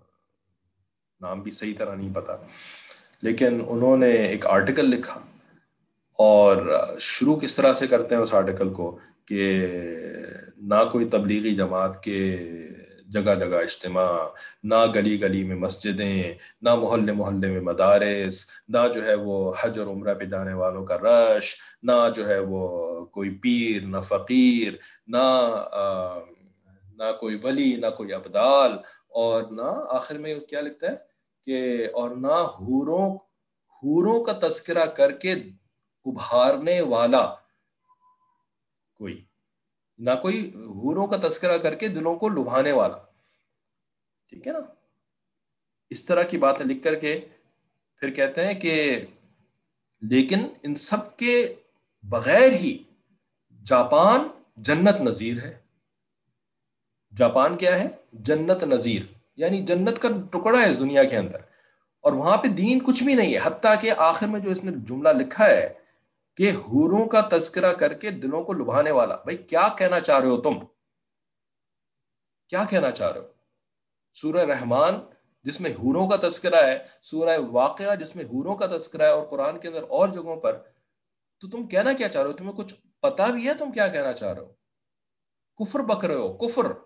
نام بھی صحیح طرح نہیں پتا، لیکن انہوں نے ایک آرٹیکل لکھا. اور شروع کس طرح سے کرتے ہیں اس آرٹیکل کو کہ نہ کوئی تبلیغی جماعت کے جگہ جگہ اجتماع، نہ گلی گلی میں مسجدیں، نہ محلے محلے میں مدارس، نہ جو ہے وہ حج اور عمرہ پہ جانے والوں کا رش، نہ جو ہے وہ کوئی پیر، نہ فقیر، نہ نہ کوئی ولی، نہ کوئی ابدال، اور نہ آخر میں کیا لکھتا ہے کہ اور نہ حوروں کا تذکرہ کر کے ابھارنے والا کوئی، نہ کوئی حوروں کا تذکرہ کر کے دلوں کو لبھانے والا. ٹھیک ہے نا، اس طرح کی باتیں لکھ کر کے پھر کہتے ہیں کہ لیکن ان سب کے بغیر ہی جاپان جنت نظیر ہے. جاپان کیا ہے؟ جنت نظیر، یعنی جنت کا ٹکڑا ہے اس دنیا کے اندر، اور وہاں پہ دین کچھ بھی نہیں ہے. حتیٰ کہ آخر میں جو اس نے جملہ لکھا ہے کہ حوروں کا تذکرہ کر کے دلوں کو لبھانے والا، بھائی کیا کہنا چاہ رہے ہو تم؟ کیا کہنا چاہ رہے ہو؟ سورہ رحمان جس میں حوروں کا تذکرہ ہے، سورہ واقعہ جس میں حوروں کا تذکرہ ہے، اور قرآن کے اندر اور جگہوں پر، تو تم کہنا کیا چاہ رہے ہو؟ تمہیں کچھ پتا بھی ہے تم کیا کہنا چاہ رہے ہو؟ کفر بک رہے ہو،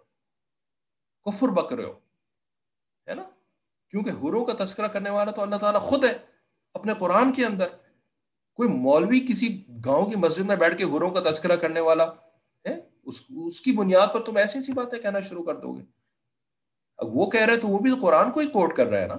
کفر بک رہے ہو، ہے نا؟ کیونکہ حوروں کا تذکرہ کرنے والا تو اللہ تعالیٰ خود ہے اپنے قرآن کے اندر. کوئی مولوی کسی گاؤں کی مسجد میں بیٹھ کے حوروں کا تذکرہ کرنے والا ہے، اس کی بنیاد پر تم ایسی باتیں کہنا شروع کر دو گے؟ اب وہ کہہ رہے تو وہ بھی قرآن کو ہی کوٹ کر رہے ہیں نا.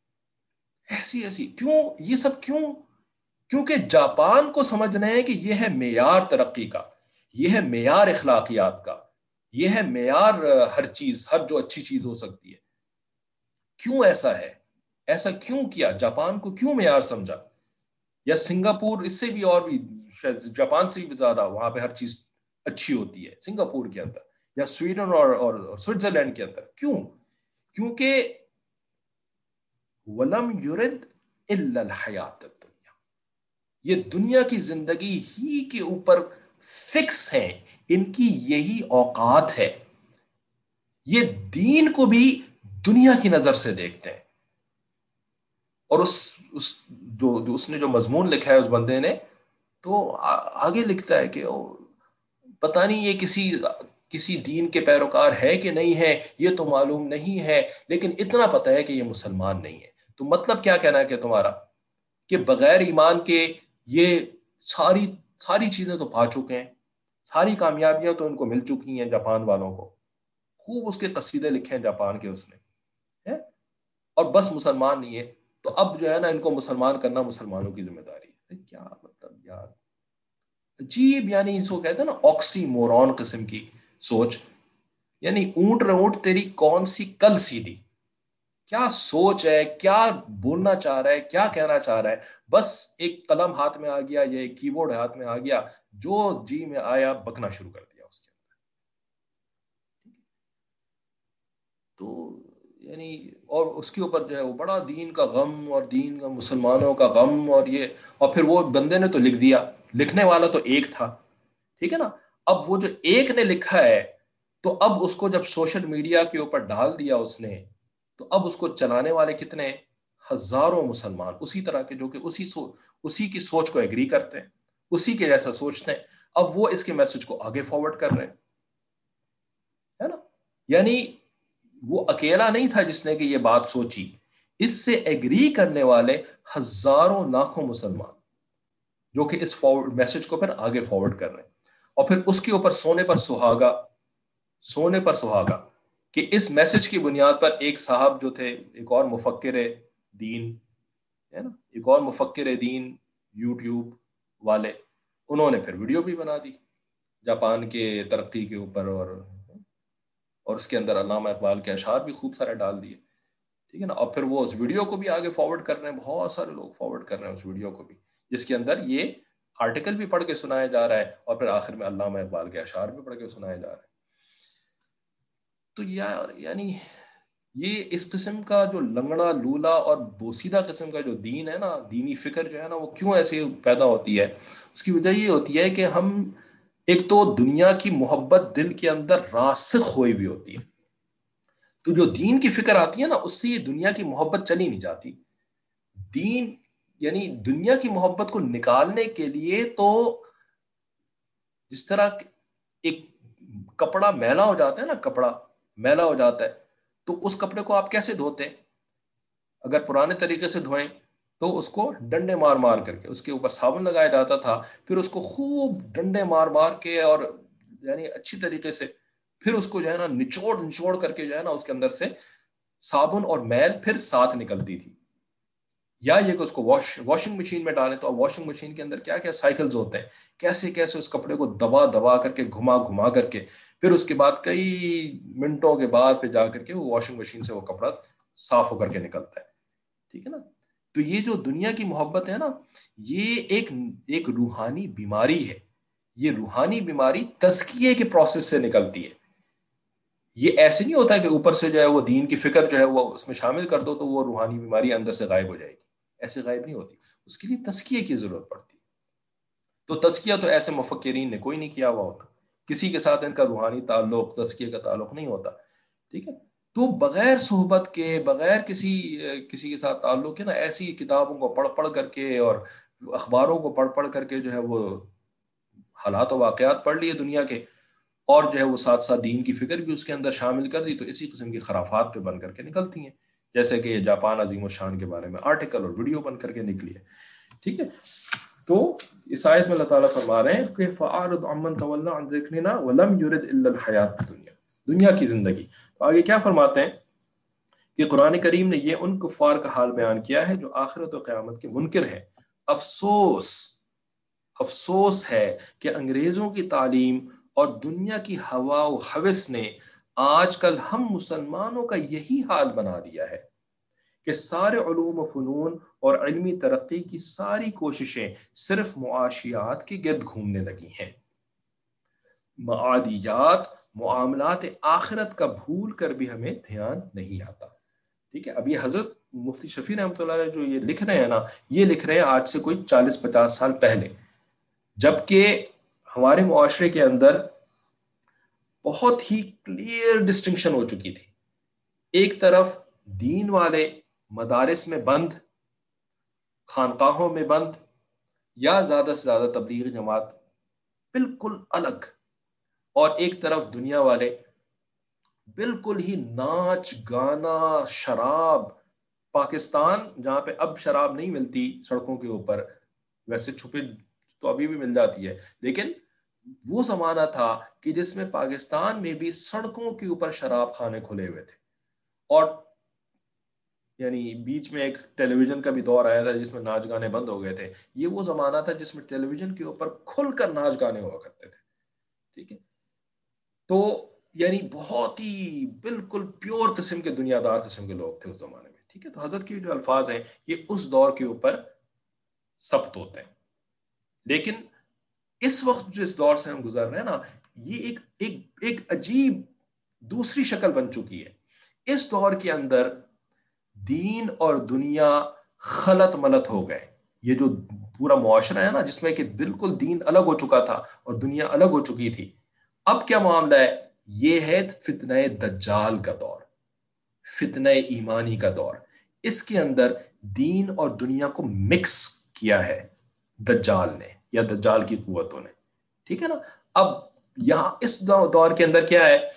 ایسی کیوں؟ یہ سب کیوں؟ کیونکہ جاپان کو سمجھنا ہے کہ یہ ہے معیار ترقی کا، یہ ہے معیار اخلاقیات کا، یہ ہے معیار ہر چیز، ہر جو اچھی چیز ہو سکتی ہے. کیوں ایسا ہے؟ ایسا کیوں کیا؟ جاپان کو کیوں معیار سمجھا؟ یا سنگاپور، اس سے بھی اور بھی شاید جاپان سے بھی زیادہ وہاں پہ ہر چیز اچھی ہوتی ہے سنگاپور کے اندر، یا سویڈن اور سوئٹزرلینڈ کے اندر. کیوں؟ کیونکہ ولم یرد الا الحیات الدنیا، یہ دنیا کی زندگی ہی کے اوپر فکس ہیں، ان کی یہی اوقات ہے. یہ دین کو بھی دنیا کی نظر سے دیکھتے ہیں. اور اس نے جو مضمون لکھا ہے اس بندے نے، تو آگے لکھتا ہے کہ پتہ نہیں یہ کسی دین کے پیروکار ہے کہ نہیں ہے، یہ تو معلوم نہیں ہے، لیکن اتنا پتہ ہے کہ یہ مسلمان نہیں ہے. تو مطلب کیا کہنا ہے کہ تمہارا کہ بغیر ایمان کے یہ ساری چیزیں تو پا چکے ہیں، ساری کامیابیاں تو ان کو مل چکی ہیں جاپان والوں کو. خوب اس کے قصیدے لکھے ہیں جاپان کے اس نے، اور بس مسلمان نہیں ہے. تو اب جو ہے نا ان کو مسلمان کرنا مسلمانوں کی ذمہ داری ہے. کیا مطلب یار، عجیب، یعنی اس کو کہتے ہیں نا آکسی مورون قسم کی سوچ. یعنی اونٹ تیری کون سی کل سیدھی، کیا سوچ ہے، کیا بولنا چاہ رہا ہے، کیا کہنا چاہ رہا ہے. بس ایک قلم ہاتھ میں آ گیا یا ایک کی بورڈ ہاتھ میں آ گیا، جو جی میں آیا بکنا شروع کر دیا اس کے اندر. تو یعنی اور اس کے اوپر جو ہے وہ بڑا دین کا غم، اور دین کا مسلمانوں کا غم، اور یہ، اور پھر وہ بندے نے تو لکھ دیا، لکھنے والا تو ایک تھا، ٹھیک ہے نا. اب وہ جو ایک نے لکھا ہے، تو اب اس کو جب سوشل میڈیا کے اوپر ڈال دیا اس نے، تو اب اس کو چلانے والے کتنے؟ ہزاروں مسلمان اسی طرح کے، جو کہ اسی کی سوچ کو ایگری کرتے ہیں، اسی کے جیسا سوچتے ہیں. اب وہ اس کے میسج کو آگے فارورڈ کر رہے ہیں، ہے نا. یعنی وہ اکیلا نہیں تھا جس نے کہ یہ بات سوچی، اس سے ایگری کرنے والے ہزاروں لاکھوں مسلمان جو کہ اس میسج کو پھر آگے فارورڈ کر رہے ہیں. اور پھر اس کے اوپر سونے پر سہاگا کہ اس میسج کی بنیاد پر ایک صاحب جو تھے، ایک اور مفکر دین، ہے نا، ایک اور مفکر دین یوٹیوب والے، انہوں نے پھر ویڈیو بھی بنا دی جاپان کے ترقی کے اوپر، اور اس کے اندر علامہ اقبال کے اشعار بھی خوب سارے ڈال دیے، ٹھیک ہے نا. اور پھر وہ اس ویڈیو کو بھی آگے فارورڈ کر رہے ہیں، بہت سارے لوگ فارورڈ کر رہے ہیں اس ویڈیو کو بھی، جس کے اندر یہ آرٹیکل بھی پڑھ کے سنایا جا رہا ہے اور پھر آخر میں علامہ اقبال کے اشعار بھی پڑھ کے سنایا جا رہا ہے. تو یعنی یہ اس قسم کا جو لنگڑا لولا اور بوسیدہ قسم کا جو دین ہے نا، دینی فکر جو ہے نا، وہ کیوں ایسے پیدا ہوتی ہے؟ اس کی وجہ یہ ہوتی ہے کہ ہم ایک تو دنیا کی محبت دل کے اندر راسخ ہوئی ہوئی ہوتی ہے، تو جو دین کی فکر آتی ہے نا، اس سے یہ دنیا کی محبت چلی نہیں جاتی. دین یعنی دنیا کی محبت کو نکالنے کے لیے تو جس طرح ایک کپڑا میلا ہو جاتا ہے نا، کپڑا میلا ہو جاتا ہے تو اس کپڑے کو آپ کیسے دھوتے ہیں؟ اگر پرانے طریقے سے دھوئیں تو اس کو ڈنڈے مار مار کر کے اس کے اوپر صابن لگایا جاتا تھا، پھر اس کو خوب ڈنڈے مار مار کے اور یعنی اچھی طریقے سے پھر اس کو جو ہے نا نچوڑ نچوڑ کر کے جو ہے نا اس کے اندر سے صابن اور میل پھر ساتھ نکلتی تھی. یا یہ کہ اس کو واشنگ مشین میں ڈالیں تو واشنگ مشین کے اندر کیا کیا سائیکلز ہوتے ہیں، کیسے کیسے اس کپڑے کو دبا دبا کر کے گھما گھما کر کے پھر اس کے بعد کئی منٹوں کے بعد پھر جا کر کے وہ واشنگ مشین سے وہ کپڑا صاف ہو کر کے نکلتا ہے، ٹھیک ہے نا. تو یہ جو دنیا کی محبت ہے نا، یہ ایک روحانی بیماری ہے. یہ روحانی بیماری تزکیے کے پروسیس سے نکلتی ہے. یہ ایسے نہیں ہوتا کہ اوپر سے جو ہے وہ دین کی فکر جو ہے وہ اس میں شامل کر دو تو وہ روحانی بیماری اندر سے غائب ہو جائے گی. ایسے غائب نہیں ہوتی، اس کے لیے تزکیے کی ضرورت پڑتی ہے. تو تزکیہ تو ایسے مفکرین نے کوئی نہیں کیا ہوا ہوتا، کسی کے ساتھ ان کا روحانی تعلق تزکیے کا تعلق نہیں ہوتا، ٹھیک ہے. تو بغیر صحبت کے، بغیر کسی کے ساتھ تعلق کے نا، ایسی کتابوں کو پڑھ پڑھ کر کے اور اخباروں کو پڑھ پڑھ کر کے جو ہے وہ حالات و واقعات پڑھ لیے دنیا کے، اور جو ہے وہ ساتھ ساتھ دین کی فکر بھی اس کے اندر شامل کر دی، تو اسی قسم کی خرافات پہ بن کر کے نکلتی ہیں، جیسے کہ جاپان عظیم الشان کے بارے میں آرٹیکل اور ویڈیو بن کر کے نکلی ہے، ٹھیک ہے. تو اس آیت میں اللہ تعالیٰ فرما رہے ہیں کہ فَأَعْرِضْ عَمَّنْ تَوَلَّىٰ عَنْ ذِكْرِنَا وَلَمْ يُرِدْ إِلَّا الْحَيَاةَ الدُّنْيَا، دنیا کی زندگی. تو آگے کیا فرماتے ہیں کہ قرآن کریم نے یہ ان کفار کا حال بیان کیا ہے جو آخرت و قیامت کے منکر ہیں. افسوس ہے کہ انگریزوں کی تعلیم اور دنیا کی ہوا و ہوس نے آج کل ہم مسلمانوں کا یہی حال بنا دیا ہے کہ سارے علوم و فنون اور علمی ترقی کی ساری کوششیں صرف معاشیات کے گرد گھومنے لگی ہیں. معادیات، معاملات آخرت کا بھول کر بھی ہمیں دھیان نہیں آتا. ٹھیک ہے. اب یہ حضرت مفتی شفیع رحمۃ اللہ علیہ جو یہ لکھ رہے ہیں نا، یہ لکھ رہے ہیں آج سے کوئی 40-50 سال پہلے، جبکہ ہمارے معاشرے کے اندر بہت ہی کلیئر ڈسٹنکشن ہو چکی تھی. ایک طرف دین والے مدارس میں بند، خانقاہوں میں بند، یا زیادہ سے زیادہ تبلیغ جماعت بالکل الگ، اور ایک طرف دنیا والے بالکل ہی ناچ گانا شراب. پاکستان جہاں پہ اب شراب نہیں ملتی سڑکوں کے اوپر، ویسے چھپے تو ابھی بھی مل جاتی ہے، لیکن وہ زمانہ تھا کہ جس میں پاکستان میں بھی سڑکوں کے اوپر شراب خانے کھلے ہوئے تھے. اور یعنی بیچ میں ایک ٹیلی ویژن کا بھی دور آیا تھا جس میں ناچ گانے بند ہو گئے تھے. یہ وہ زمانہ تھا جس میں ٹیلی ویژن کے اوپر کھل کر ناچ گانے ہوا کرتے تھے، ٹھیک ہے. تو یعنی بہت ہی بالکل پیور قسم کے دنیا دار قسم کے لوگ تھے اس زمانے میں، ٹھیک ہے. تو حضرت کے جو الفاظ ہیں یہ اس دور کے اوپر ثبت ہوتے ہیں. لیکن اس وقت جس دور سے ہم گزر رہے ہیں نا، یہ ایک عجیب دوسری شکل بن چکی ہے. اس دور کے اندر دین اور دنیا خلط ملط ہو گئے. یہ جو پورا معاشرہ ہے نا، جس میں کہ بالکل دین الگ ہو چکا تھا اور دنیا الگ ہو چکی تھی، اب کیا معاملہ ہے؟ یہ ہے فتنہ دجال کا دور، فتنہ ایمانی کا دور. اس کے اندر دین اور دنیا کو مکس کیا ہے دجال نے یا دجال کی قوتوں نے، ٹھیک ہے نا. اب یہاں اس دور کے اندر کیا ہے؟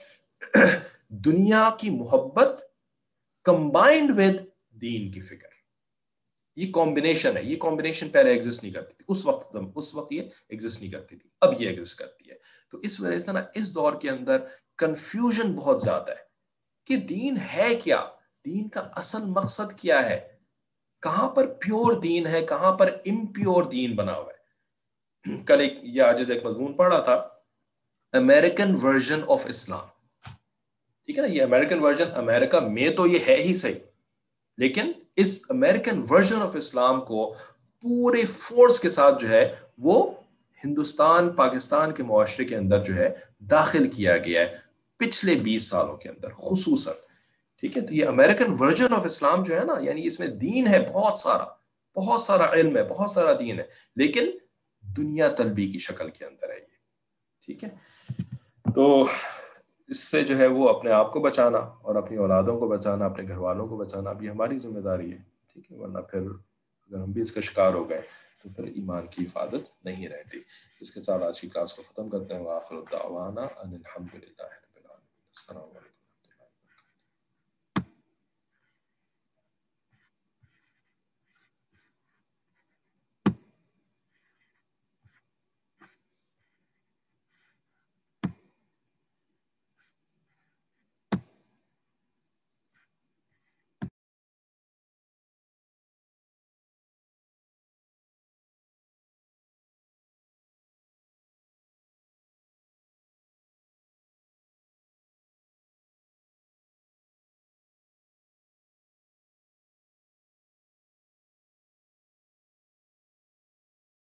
دنیا کی محبت کمبائنڈ ود دین کی فکر. یہ کمبینیشن ہے. یہ کمبینیشن پہلے ایگزسٹ نہیں کرتی تھی اس وقت یہ ایگزسٹ نہیں کرتی تھی، اب یہ ایگزسٹ کرتی ہے. تو اس وجہ سے نا اس دور کے اندر کنفیوژن بہت زیادہ ہے کہ دین ہے کیا، دین کا اصل مقصد کیا ہے، کہاں پر پیور دین ہے، کہاں پر امپیور دین بنا ہوا ہے. کل ایک مضمون پڑھ رہا تھا अमेरिकन वर्जन ऑफ इस्लाम, ठीक है ना, ये अमेरिकन वर्जन, अमेरिका में तो ये है ही सही, लेकिन इस अमेरिकन वर्जन ऑफ इस्लाम को पूरे फोर्स के साथ जो है वो हिंदुस्तान पाकिस्तान के मुआशरे के अंदर जो है दाखिल किया गया है पिछले 20 सालों के अंदर खुसूसन, ठीक है। तो ये अमेरिकन वर्जन ऑफ इस्लाम जो है ना, यानी इसमें दीन है बहुत सारा इल्म है, बहुत सारा दीन है, लेकिन दुनिया तलबी की शक्ल के अंदर है ये, ठीक है। तो इससे जो है वो अपने आप को बचाना और अपनी औलादों को बचाना, अपने घर वालों को बचाना, अब ये हमारी जिम्मेदारी है, ठीक है, वरना फिर अगर हम भी इसका शिकार हो गए तो फिर ईमान की हिफाजत नहीं रहती। इसके साथ आज की क्लास को ख़त्म करते हैं। वाखिर दावाना अनिल हम्दुलिल्लाहि रब्बिल आलमीन। अस्सलाम वालेकुम।